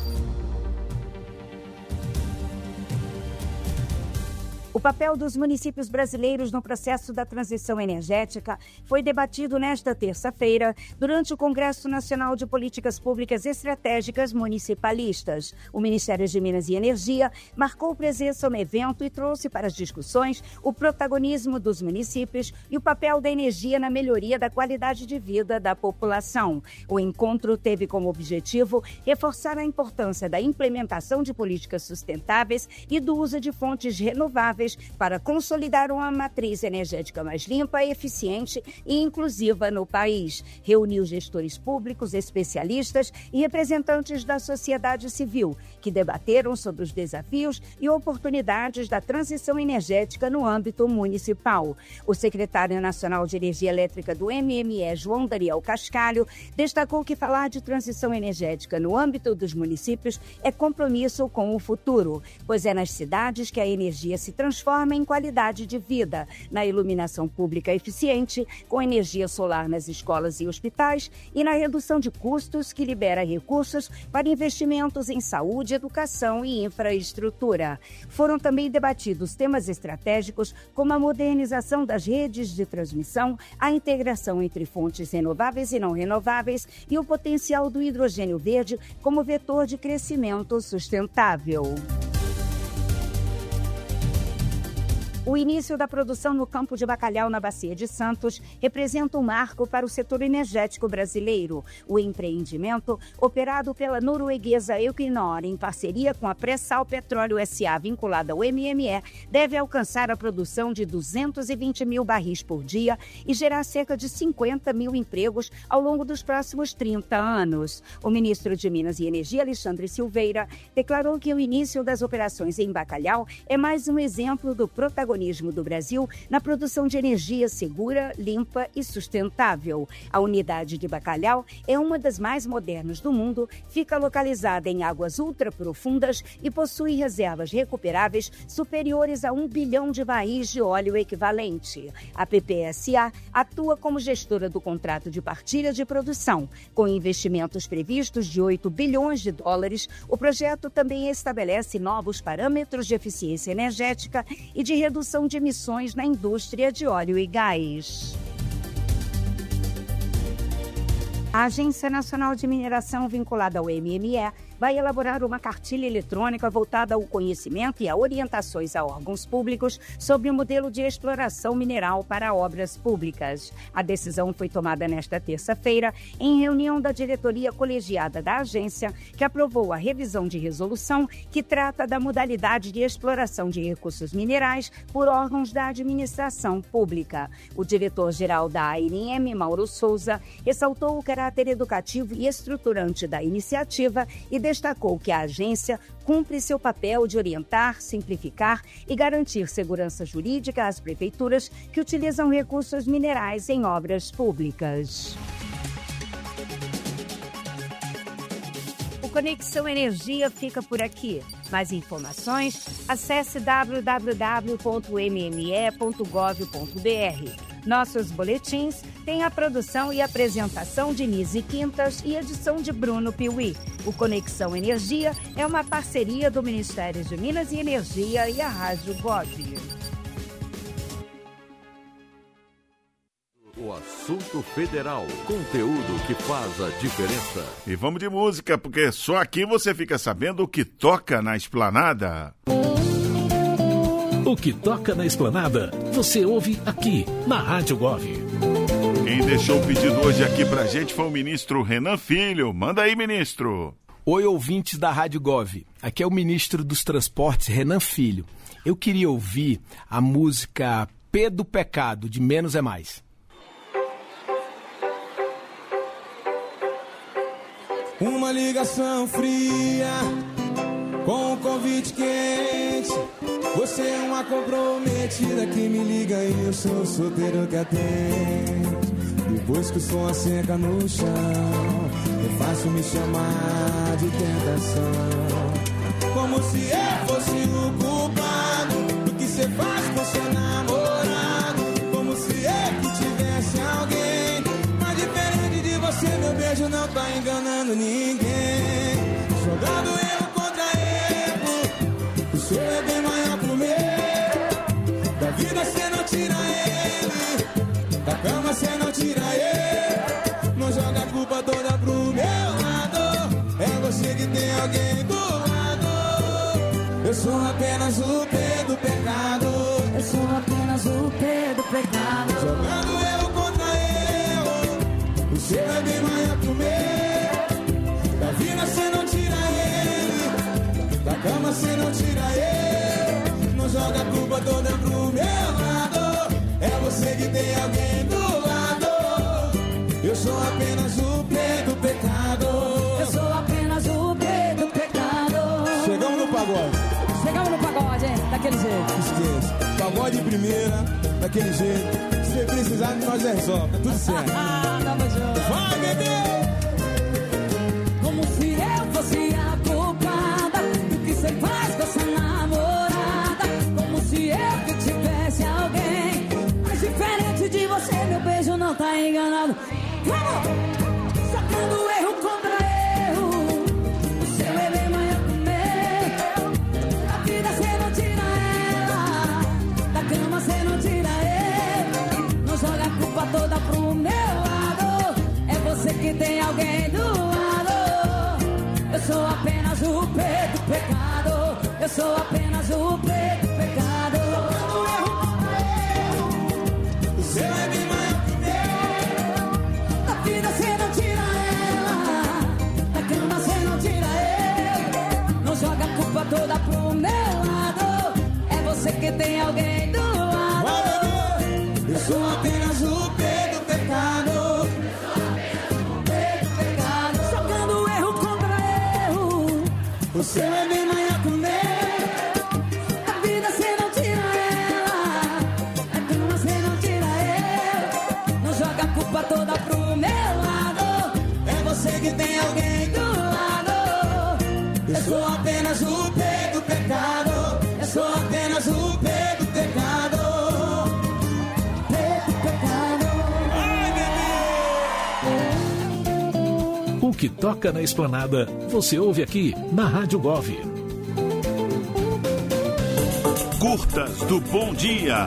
O papel dos municípios brasileiros no processo da transição energética foi debatido nesta terça-feira durante o Congresso Nacional de Políticas Públicas Estratégicas Municipalistas. O Ministério de Minas e Energia marcou presença no evento e trouxe para as discussões o protagonismo dos municípios e o papel da energia na melhoria da qualidade de vida da população. O encontro teve como objetivo reforçar a importância da implementação de políticas sustentáveis e do uso de fontes renováveis para consolidar uma matriz energética mais limpa, eficiente e inclusiva no país. Reuniu gestores públicos, especialistas e representantes da sociedade civil, que debateram sobre os desafios e oportunidades da transição energética no âmbito municipal. O secretário nacional de Energia Elétrica do M M E, João Daniel Cascalho, destacou que falar de transição energética no âmbito dos municípios é compromisso com o futuro, pois é nas cidades que a energia se transforma transforma em qualidade de vida, na iluminação pública eficiente, com energia solar nas escolas e hospitais e na redução de custos que libera recursos para investimentos em saúde, educação e infraestrutura. Foram também debatidos temas estratégicos como a modernização das redes de transmissão, a integração entre fontes renováveis e não renováveis e o potencial do hidrogênio verde como vetor de crescimento sustentável. O início da produção no campo de bacalhau na Bacia de Santos representa um marco para o setor energético brasileiro. O empreendimento, operado pela norueguesa Equinor em parceria com a Pré-Sal Petróleo S A vinculada ao M M E, deve alcançar a produção de duzentos e vinte mil barris por dia e gerar cerca de cinquenta mil empregos ao longo dos próximos trinta anos. O ministro de Minas e Energia, Alexandre Silveira, declarou que o início das operações em Bacalhau é mais um exemplo do protagonismo do Brasil na produção de energia segura, limpa e sustentável. A unidade de Bacalhau é uma das mais modernas do mundo, fica localizada em águas ultraprofundas e possui reservas recuperáveis superiores a um bilhão de barris de óleo equivalente. A P P S A atua como gestora do contrato de partilha de produção. Com investimentos previstos de oito bilhões de dólares, o projeto também estabelece novos parâmetros de eficiência energética e de redução de emissões na indústria de óleo e gás. A Agência Nacional de Mineração, vinculada ao M M E, vai elaborar uma cartilha eletrônica voltada ao conhecimento e a orientações a órgãos públicos sobre o modelo de exploração mineral para obras públicas. A decisão foi tomada nesta terça-feira em reunião da diretoria colegiada da agência, que aprovou a revisão de resolução que trata da modalidade de exploração de recursos minerais por órgãos da administração pública. O diretor-geral da A N M, Mauro Souza, ressaltou o caráter educativo e estruturante da iniciativa e destacou que a agência cumpre seu papel de orientar, simplificar e garantir segurança jurídica às prefeituras que utilizam recursos minerais em obras públicas. O Conexão Energia fica por aqui. Mais informações, acesse w w w ponto m m e ponto gov ponto b r. Nossos boletins têm a produção e apresentação de Nise Quintas e edição de Bruno Piuí. O Conexão Energia é uma parceria do Ministério de Minas e Energia e a Rádio Gov. O assunto federal, conteúdo que faz a diferença. E vamos de música, porque só aqui você fica sabendo o que toca na Esplanada. O que toca na Esplanada, você ouve aqui, na Rádio Gov. Quem deixou o pedido hoje aqui pra gente foi o ministro Renan Filho. Manda aí, ministro. Oi, ouvintes da Rádio Gov. Aqui é o ministro dos Transportes, Renan Filho. Eu queria ouvir a música P do Pecado, de Menos é Mais. Uma ligação fria, com um convite quente. Você é uma comprometida que me liga e eu sou solteiro que atende. Depois que o som asseca no chão, é fácil me chamar de tentação. Como se eu fosse o culpado do que você faz com seu namorado. Como se eu que tivesse alguém. Mas diferente de você, meu beijo não tá enganando ninguém. Jogando erro contra erro, o seu é bem maior pro meu. Da vida cê não tira ele, da cama cê não tira ele. Não joga a culpa toda pro meu lado, é você que tem alguém do lado. Eu sou apenas o P do pecado, eu sou apenas o P do pecado. Jogando erro contra erro, o seu é bem maior pro meu. Da vida cê não tira ele, da cama cê não tira ele. Não joga a culpa toda pro meu lado, é você que tem alguém do lado. Eu sou apenas o P do pecado, eu sou apenas o P do pecado. Chegamos no pagode. Chegamos no pagode, hein? Daquele jeito. Esqueça. Pagode de primeira, daquele jeito. Se precisar de nós resolve, tá tudo certo. Ah, tamo junto. Vai, bebê! Como se eu fosse a culpada do que você faz com essa namorada. Como se eu que tivesse alguém. Mas diferente de você, meu beijo não tá enganado. Vamos! Sacando erro contra erro, o seu é bem maior que o meu. Da vida cê não tira ela, da cama cê não tira ele. Não joga a culpa toda pro meu lado, é você que tem alguém do lado. Eu sou apenas o P do pecado, eu sou apenas o P do pecado. Sacando erro contra erro, o seu é bem maior que o meu. Da vida cê não tira ela, da cama cê não tira ele. Não joga a culpa toda pro meu lado, é você que tem alguém do lado. Eu sou apenas o P do pecado, P do pecado. Jogando erro contra erro, o seu é bem maior que o meu. Da vida cê não tira ela, da cama cê não tira ele. Não joga a culpa toda pro meu lado, é você que tem alguém do lado. Eu sou apenas o P do pecado, eu sou apenas o P do pecado. P do pecado. Ai, O que toca na Esplanada, você ouve aqui na Rádio Gov. curtas do Bom Dia.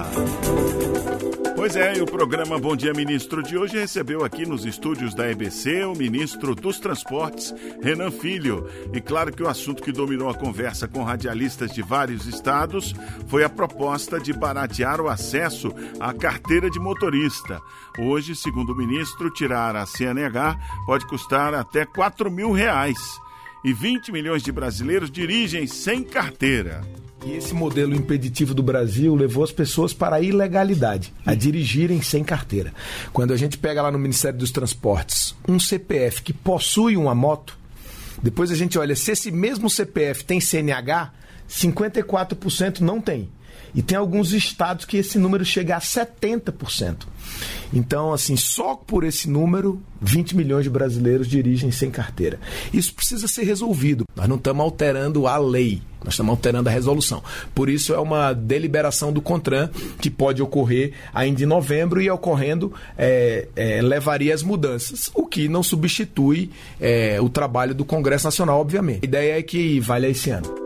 Pois é, e o programa Bom Dia Ministro de hoje recebeu aqui nos estúdios da E B C o ministro dos Transportes, Renan Filho. E claro que o assunto que dominou a conversa com radialistas de vários estados foi a proposta de baratear o acesso à carteira de motorista. Hoje, segundo o ministro, tirar a C N H pode custar até quatro mil reais. E vinte milhões de brasileiros dirigem sem carteira. E esse modelo impeditivo do Brasil levou as pessoas para a ilegalidade, a dirigirem sem carteira. Quando a gente pega lá no Ministério dos Transportes um C P F que possui uma moto, depois a gente olha se esse mesmo C P F tem C N H, cinquenta e quatro por cento não tem. E tem alguns estados que esse número chega a setenta por cento. Então, assim, só por esse número, vinte milhões de brasileiros dirigem sem carteira. Isso precisa ser resolvido. Nós não estamos alterando a lei, nós estamos alterando a resolução. Por isso é uma deliberação do CONTRAN que pode ocorrer ainda em novembro e, ocorrendo, é, é, levaria às mudanças, o que não substitui é, o trabalho do Congresso Nacional, obviamente. A ideia é que valha esse ano.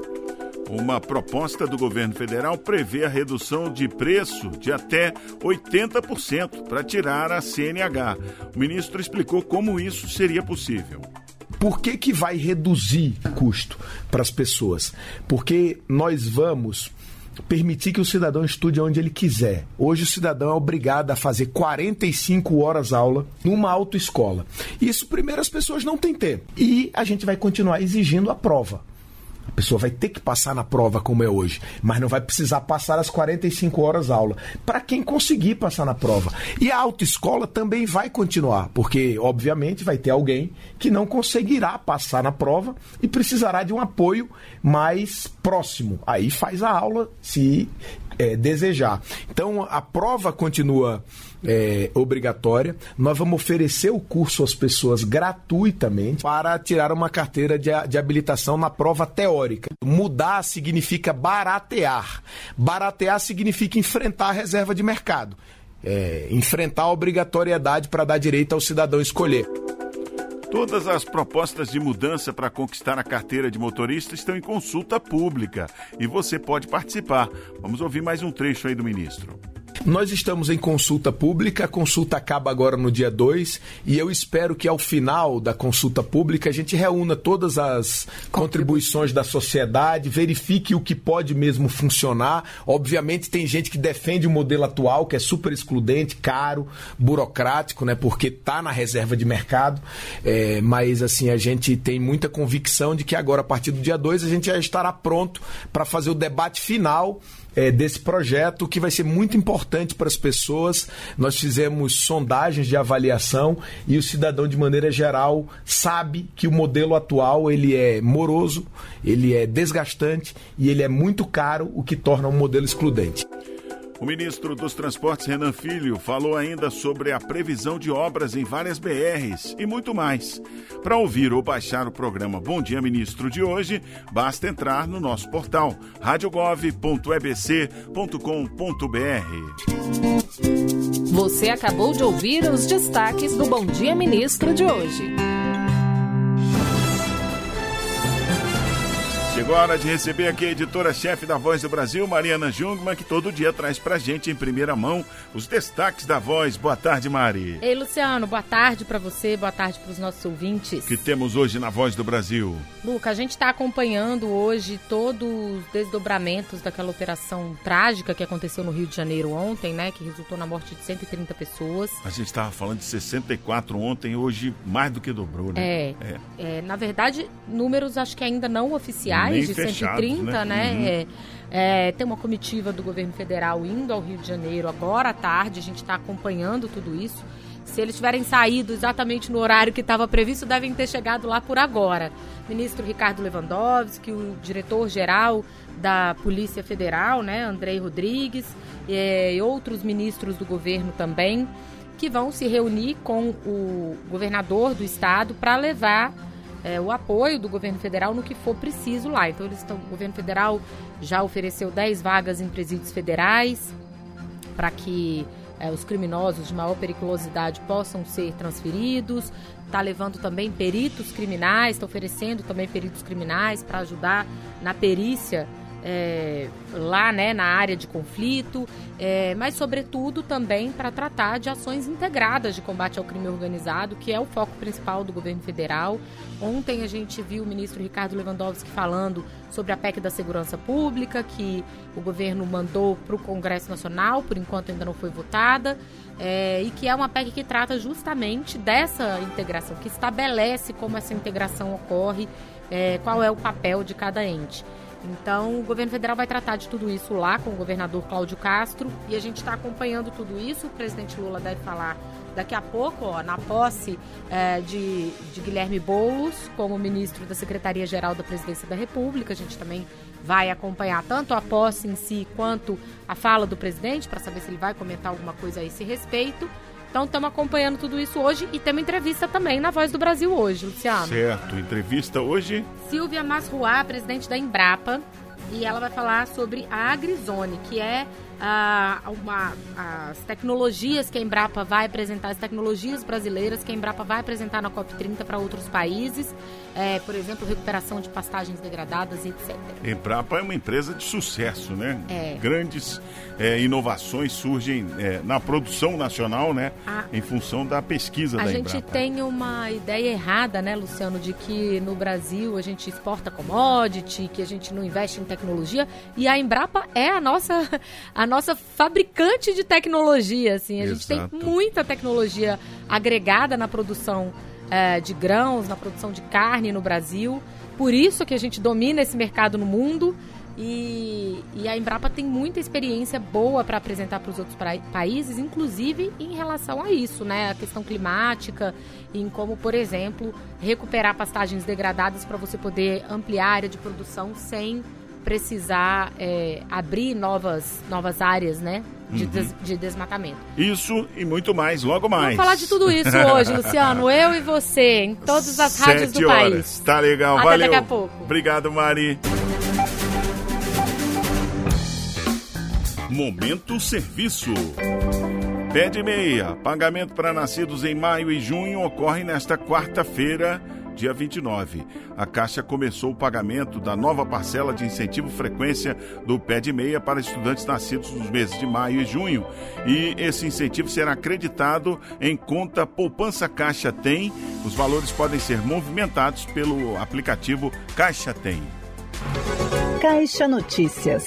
Uma proposta do governo federal prevê a redução de preço de até oitenta por cento para tirar a C N H. O ministro explicou como isso seria possível. Por que que vai reduzir o custo para as pessoas? Porque nós vamos permitir que o cidadão estude onde ele quiser. Hoje o cidadão é obrigado a fazer quarenta e cinco horas aula numa autoescola. Isso, primeiro, as pessoas não têm tempo. E a gente vai continuar exigindo a prova. A pessoa vai ter que passar na prova como é hoje, mas não vai precisar passar as quarenta e cinco horas aula. Para quem conseguir passar na prova. E a autoescola também vai continuar, porque, obviamente, vai ter alguém que não conseguirá passar na prova e precisará de um apoio mais próximo. Aí faz a aula se é, desejar. Então, a prova continua É, obrigatória. Nós vamos oferecer o curso às pessoas gratuitamente para tirar uma carteira de, de habilitação na prova teórica. Mudar significa baratear. Baratear significa enfrentar a reserva de mercado. É, enfrentar a obrigatoriedade para dar direito ao cidadão escolher. Todas as propostas de mudança para conquistar a carteira de motorista estão em consulta pública e você pode participar. Vamos ouvir mais um trecho aí do ministro. Nós estamos em consulta pública, a consulta acaba agora no dia dois e eu espero que ao final da consulta pública a gente reúna todas as contribuições da sociedade, verifique o que pode mesmo funcionar. Obviamente tem gente que defende o modelo atual, que é super excludente, caro, burocrático, né, porque está na reserva de mercado, é, mas assim, a gente tem muita convicção de que agora, a partir do dia dois, a gente já estará pronto para fazer o debate final É, desse projeto, que vai ser muito importante para as pessoas. Nós fizemos sondagens de avaliação e o cidadão, de maneira geral, sabe que o modelo atual ele é moroso, ele é desgastante e ele é muito caro, o que torna um modelo excludente. O ministro dos Transportes, Renan Filho, falou ainda sobre a previsão de obras em várias B Rs e muito mais. Para ouvir ou baixar o programa Bom Dia Ministro de hoje, basta entrar no nosso portal rádio gov ponto e b c ponto com ponto b r. Você acabou de ouvir os destaques do Bom Dia Ministro de hoje. Chegou a hora de receber aqui a editora-chefe da Voz do Brasil, Mariana Jungmann, que todo dia traz pra gente em primeira mão os destaques da Voz. Boa tarde, Mari. Ei, Luciano, boa tarde pra você, boa tarde pros nossos ouvintes. O que temos hoje na Voz do Brasil? Luca, a gente tá acompanhando hoje todos os desdobramentos daquela operação trágica que aconteceu no Rio de Janeiro ontem, né, que resultou na morte de cento e trinta pessoas. A gente estava falando de sessenta e quatro ontem, hoje mais do que dobrou, né? É, é. é na verdade, números acho que ainda não oficiais, nem de fechados, cento e trinta, né? Uhum. É, é, tem uma comitiva do governo federal indo ao Rio de Janeiro agora à tarde, a gente está acompanhando tudo isso. Se eles tiverem saído exatamente no horário que estava previsto, devem ter chegado lá por agora. Ministro Ricardo Lewandowski, o diretor-geral da Polícia Federal, né, Andrei Rodrigues, e, e outros ministros do governo também, que vão se reunir com o governador do estado para levar É, o apoio do governo federal no que for preciso lá. Então, eles estão, o governo federal já ofereceu dez vagas em presídios federais para que é, os criminosos de maior periculosidade possam ser transferidos. Está levando também peritos criminais, está oferecendo também peritos criminais para ajudar na perícia é, lá, né, na área de conflito, é, mas sobretudo também para tratar de ações integradas de combate ao crime organizado, que é o foco principal do governo federal. Ontem a gente viu o ministro Ricardo Lewandowski falando sobre a P E C da Segurança Pública, que o governo mandou para o Congresso Nacional, por enquanto ainda não foi votada, é, e que é uma P E C que trata justamente dessa integração, que estabelece como essa integração ocorre, é, qual é o papel de cada ente. Então, o governo federal vai tratar de tudo isso lá com o governador Cláudio Castro, e a gente está acompanhando tudo isso. O presidente Lula deve falar daqui a pouco, ó, na posse é, de, de Guilherme Boulos como ministro da Secretaria-Geral da Presidência da República. A gente também vai acompanhar tanto a posse em si quanto a fala do presidente, para saber se ele vai comentar alguma coisa a esse respeito. Então, estamos acompanhando tudo isso hoje e temos entrevista também na Voz do Brasil hoje, Luciano. Certo, entrevista hoje. Silvia Masruá, presidente da Embrapa, e ela vai falar sobre a AgriZone, que é ah, uma, as tecnologias que a Embrapa vai apresentar, as tecnologias brasileiras que a Embrapa vai apresentar na COP trinta para outros países, é, por exemplo, recuperação de pastagens degradadas, etcétera. Embrapa é uma empresa de sucesso, né? É. Grandes é, inovações surgem é, na produção nacional, né? A, em função da pesquisa da Embrapa. A gente tem uma ideia errada, né, Luciano, de que no Brasil a gente exporta commodity, que a gente não investe em tecnologia, e a Embrapa é a nossa, a nossa fabricante de tecnologia, assim. A Exato. gente tem muita tecnologia agregada na produção é, de grãos, na produção de carne no Brasil, por isso que a gente domina esse mercado no mundo. E, e a Embrapa tem muita experiência boa para apresentar para os outros pra, países, inclusive em relação a isso, né? A questão climática, em como, por exemplo, recuperar pastagens degradadas para você poder ampliar a área de produção sem precisar é, abrir novas, novas áreas, né? De, uhum. des, de desmatamento. Isso e muito mais, logo mais. Vamos falar de tudo isso hoje, Luciano. Eu e você, em todas as Sete rádios do horas. país. Tá legal, Até valeu. daqui a pouco. Obrigado, Mari. Momento Serviço. Pé de meia. Pagamento para nascidos em maio e junho ocorre nesta quarta-feira, dia vinte e nove. A Caixa começou o pagamento da nova parcela de incentivo frequência do pé de meia para estudantes nascidos nos meses de maio e junho. E esse incentivo será acreditado em conta Poupança Caixa Tem. Os valores podem ser movimentados pelo aplicativo Caixa Tem. Caixa Notícias.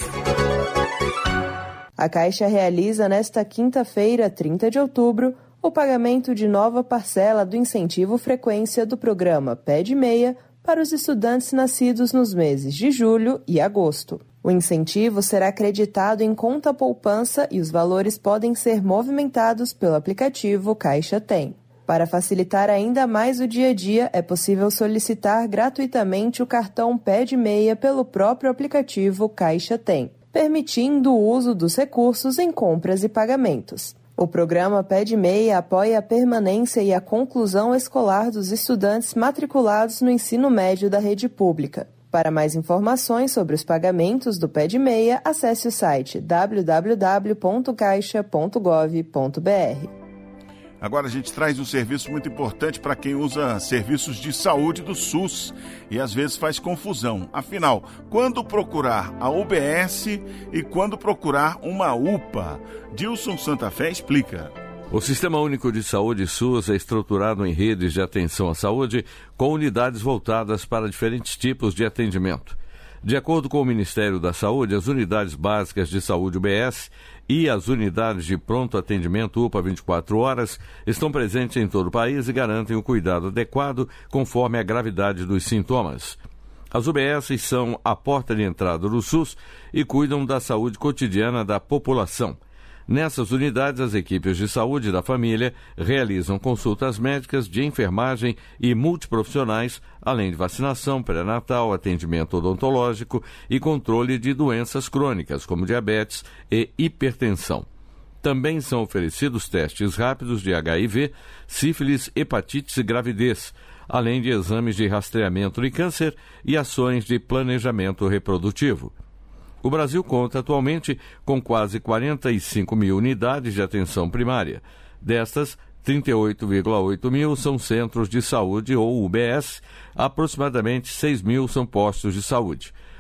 A Caixa realiza nesta quinta-feira, trinta de outubro, o pagamento de nova parcela do incentivo frequência do programa Pé de Meia para os estudantes nascidos nos meses de julho e agosto. O incentivo será acreditado em conta poupança e os valores podem ser movimentados pelo aplicativo Caixa Tem. Para facilitar ainda mais o dia a dia, é possível solicitar gratuitamente o cartão Pé de Meia pelo próprio aplicativo Caixa Tem, permitindo o uso dos recursos em compras e pagamentos. O programa Pé de Meia apoia a permanência e a conclusão escolar dos estudantes matriculados no ensino médio da rede pública. Para mais informações sobre os pagamentos do Pé de Meia, acesse o site w w w ponto caixa ponto gov ponto b r. Agora a gente traz um serviço muito importante para quem usa serviços de saúde do SUS e às vezes faz confusão. Afinal, quando procurar a U B S e quando procurar uma U P A? Dilson Santa Fé explica. O Sistema Único de Saúde SUS é estruturado em redes de atenção à saúde com unidades voltadas para diferentes tipos de atendimento. De acordo com o Ministério da Saúde, as unidades básicas de saúde U B S e as unidades de pronto atendimento U P A vinte e quatro horas estão presentes em todo o país e garantem o cuidado adequado conforme a gravidade dos sintomas. As U B S são a porta de entrada do SUS e cuidam da saúde cotidiana da população. Nessas unidades, as equipes de saúde da família realizam consultas médicas, de enfermagem e multiprofissionais, além de vacinação pré-natal, atendimento odontológico e controle de doenças crônicas, como diabetes e hipertensão. Também são oferecidos testes rápidos de H I V, sífilis, hepatite e gravidez, além de exames de rastreamento de câncer e ações de planejamento reprodutivo. O Brasil conta atualmente com quase quarenta e cinco mil unidades de atenção primária. Destas, trinta e oito vírgula oito mil são centros de saúde ou U B S, aproximadamente seis mil são postos de saúde.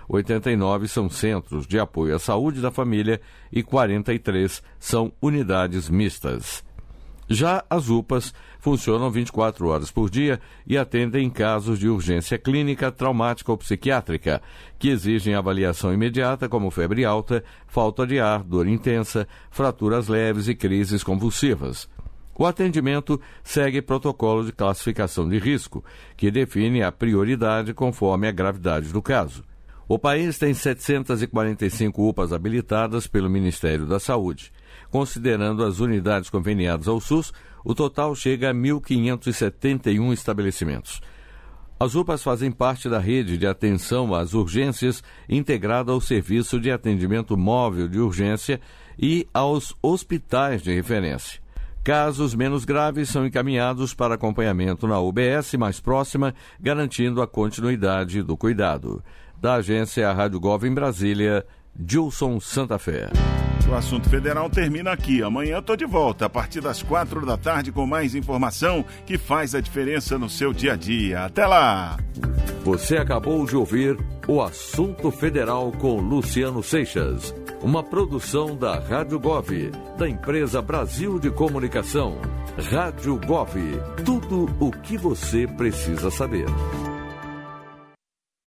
oitenta e nove são centros de apoio à saúde da família e quarenta e três são unidades mistas. Já as U P As funcionam vinte e quatro horas por dia e atendem casos de urgência clínica, traumática ou psiquiátrica, que exigem avaliação imediata, como febre alta, falta de ar, dor intensa, fraturas leves e crises convulsivas. O atendimento segue protocolo de classificação de risco, que define a prioridade conforme a gravidade do caso. O país tem setecentas e quarenta e cinco U P As habilitadas pelo Ministério da Saúde. Considerando as unidades conveniadas ao SUS, o total chega a mil quinhentos e setenta e um estabelecimentos. As U P As fazem parte da rede de atenção às urgências integrada ao Serviço de Atendimento Móvel de Urgência e aos hospitais de referência. Casos menos graves são encaminhados para acompanhamento na U B S mais próxima, garantindo a continuidade do cuidado. Da agência Rádio Gov em Brasília, Gilson Santa Fé. O assunto federal termina aqui. Amanhã estou de volta a partir das quatro da tarde com mais informação que faz a diferença no seu dia a dia. Até lá! Você acabou de ouvir o Assunto Federal com Luciano Seixas, uma produção da Rádio Gov, da empresa Brasil de Comunicação. Rádio Gov, tudo o que você precisa saber.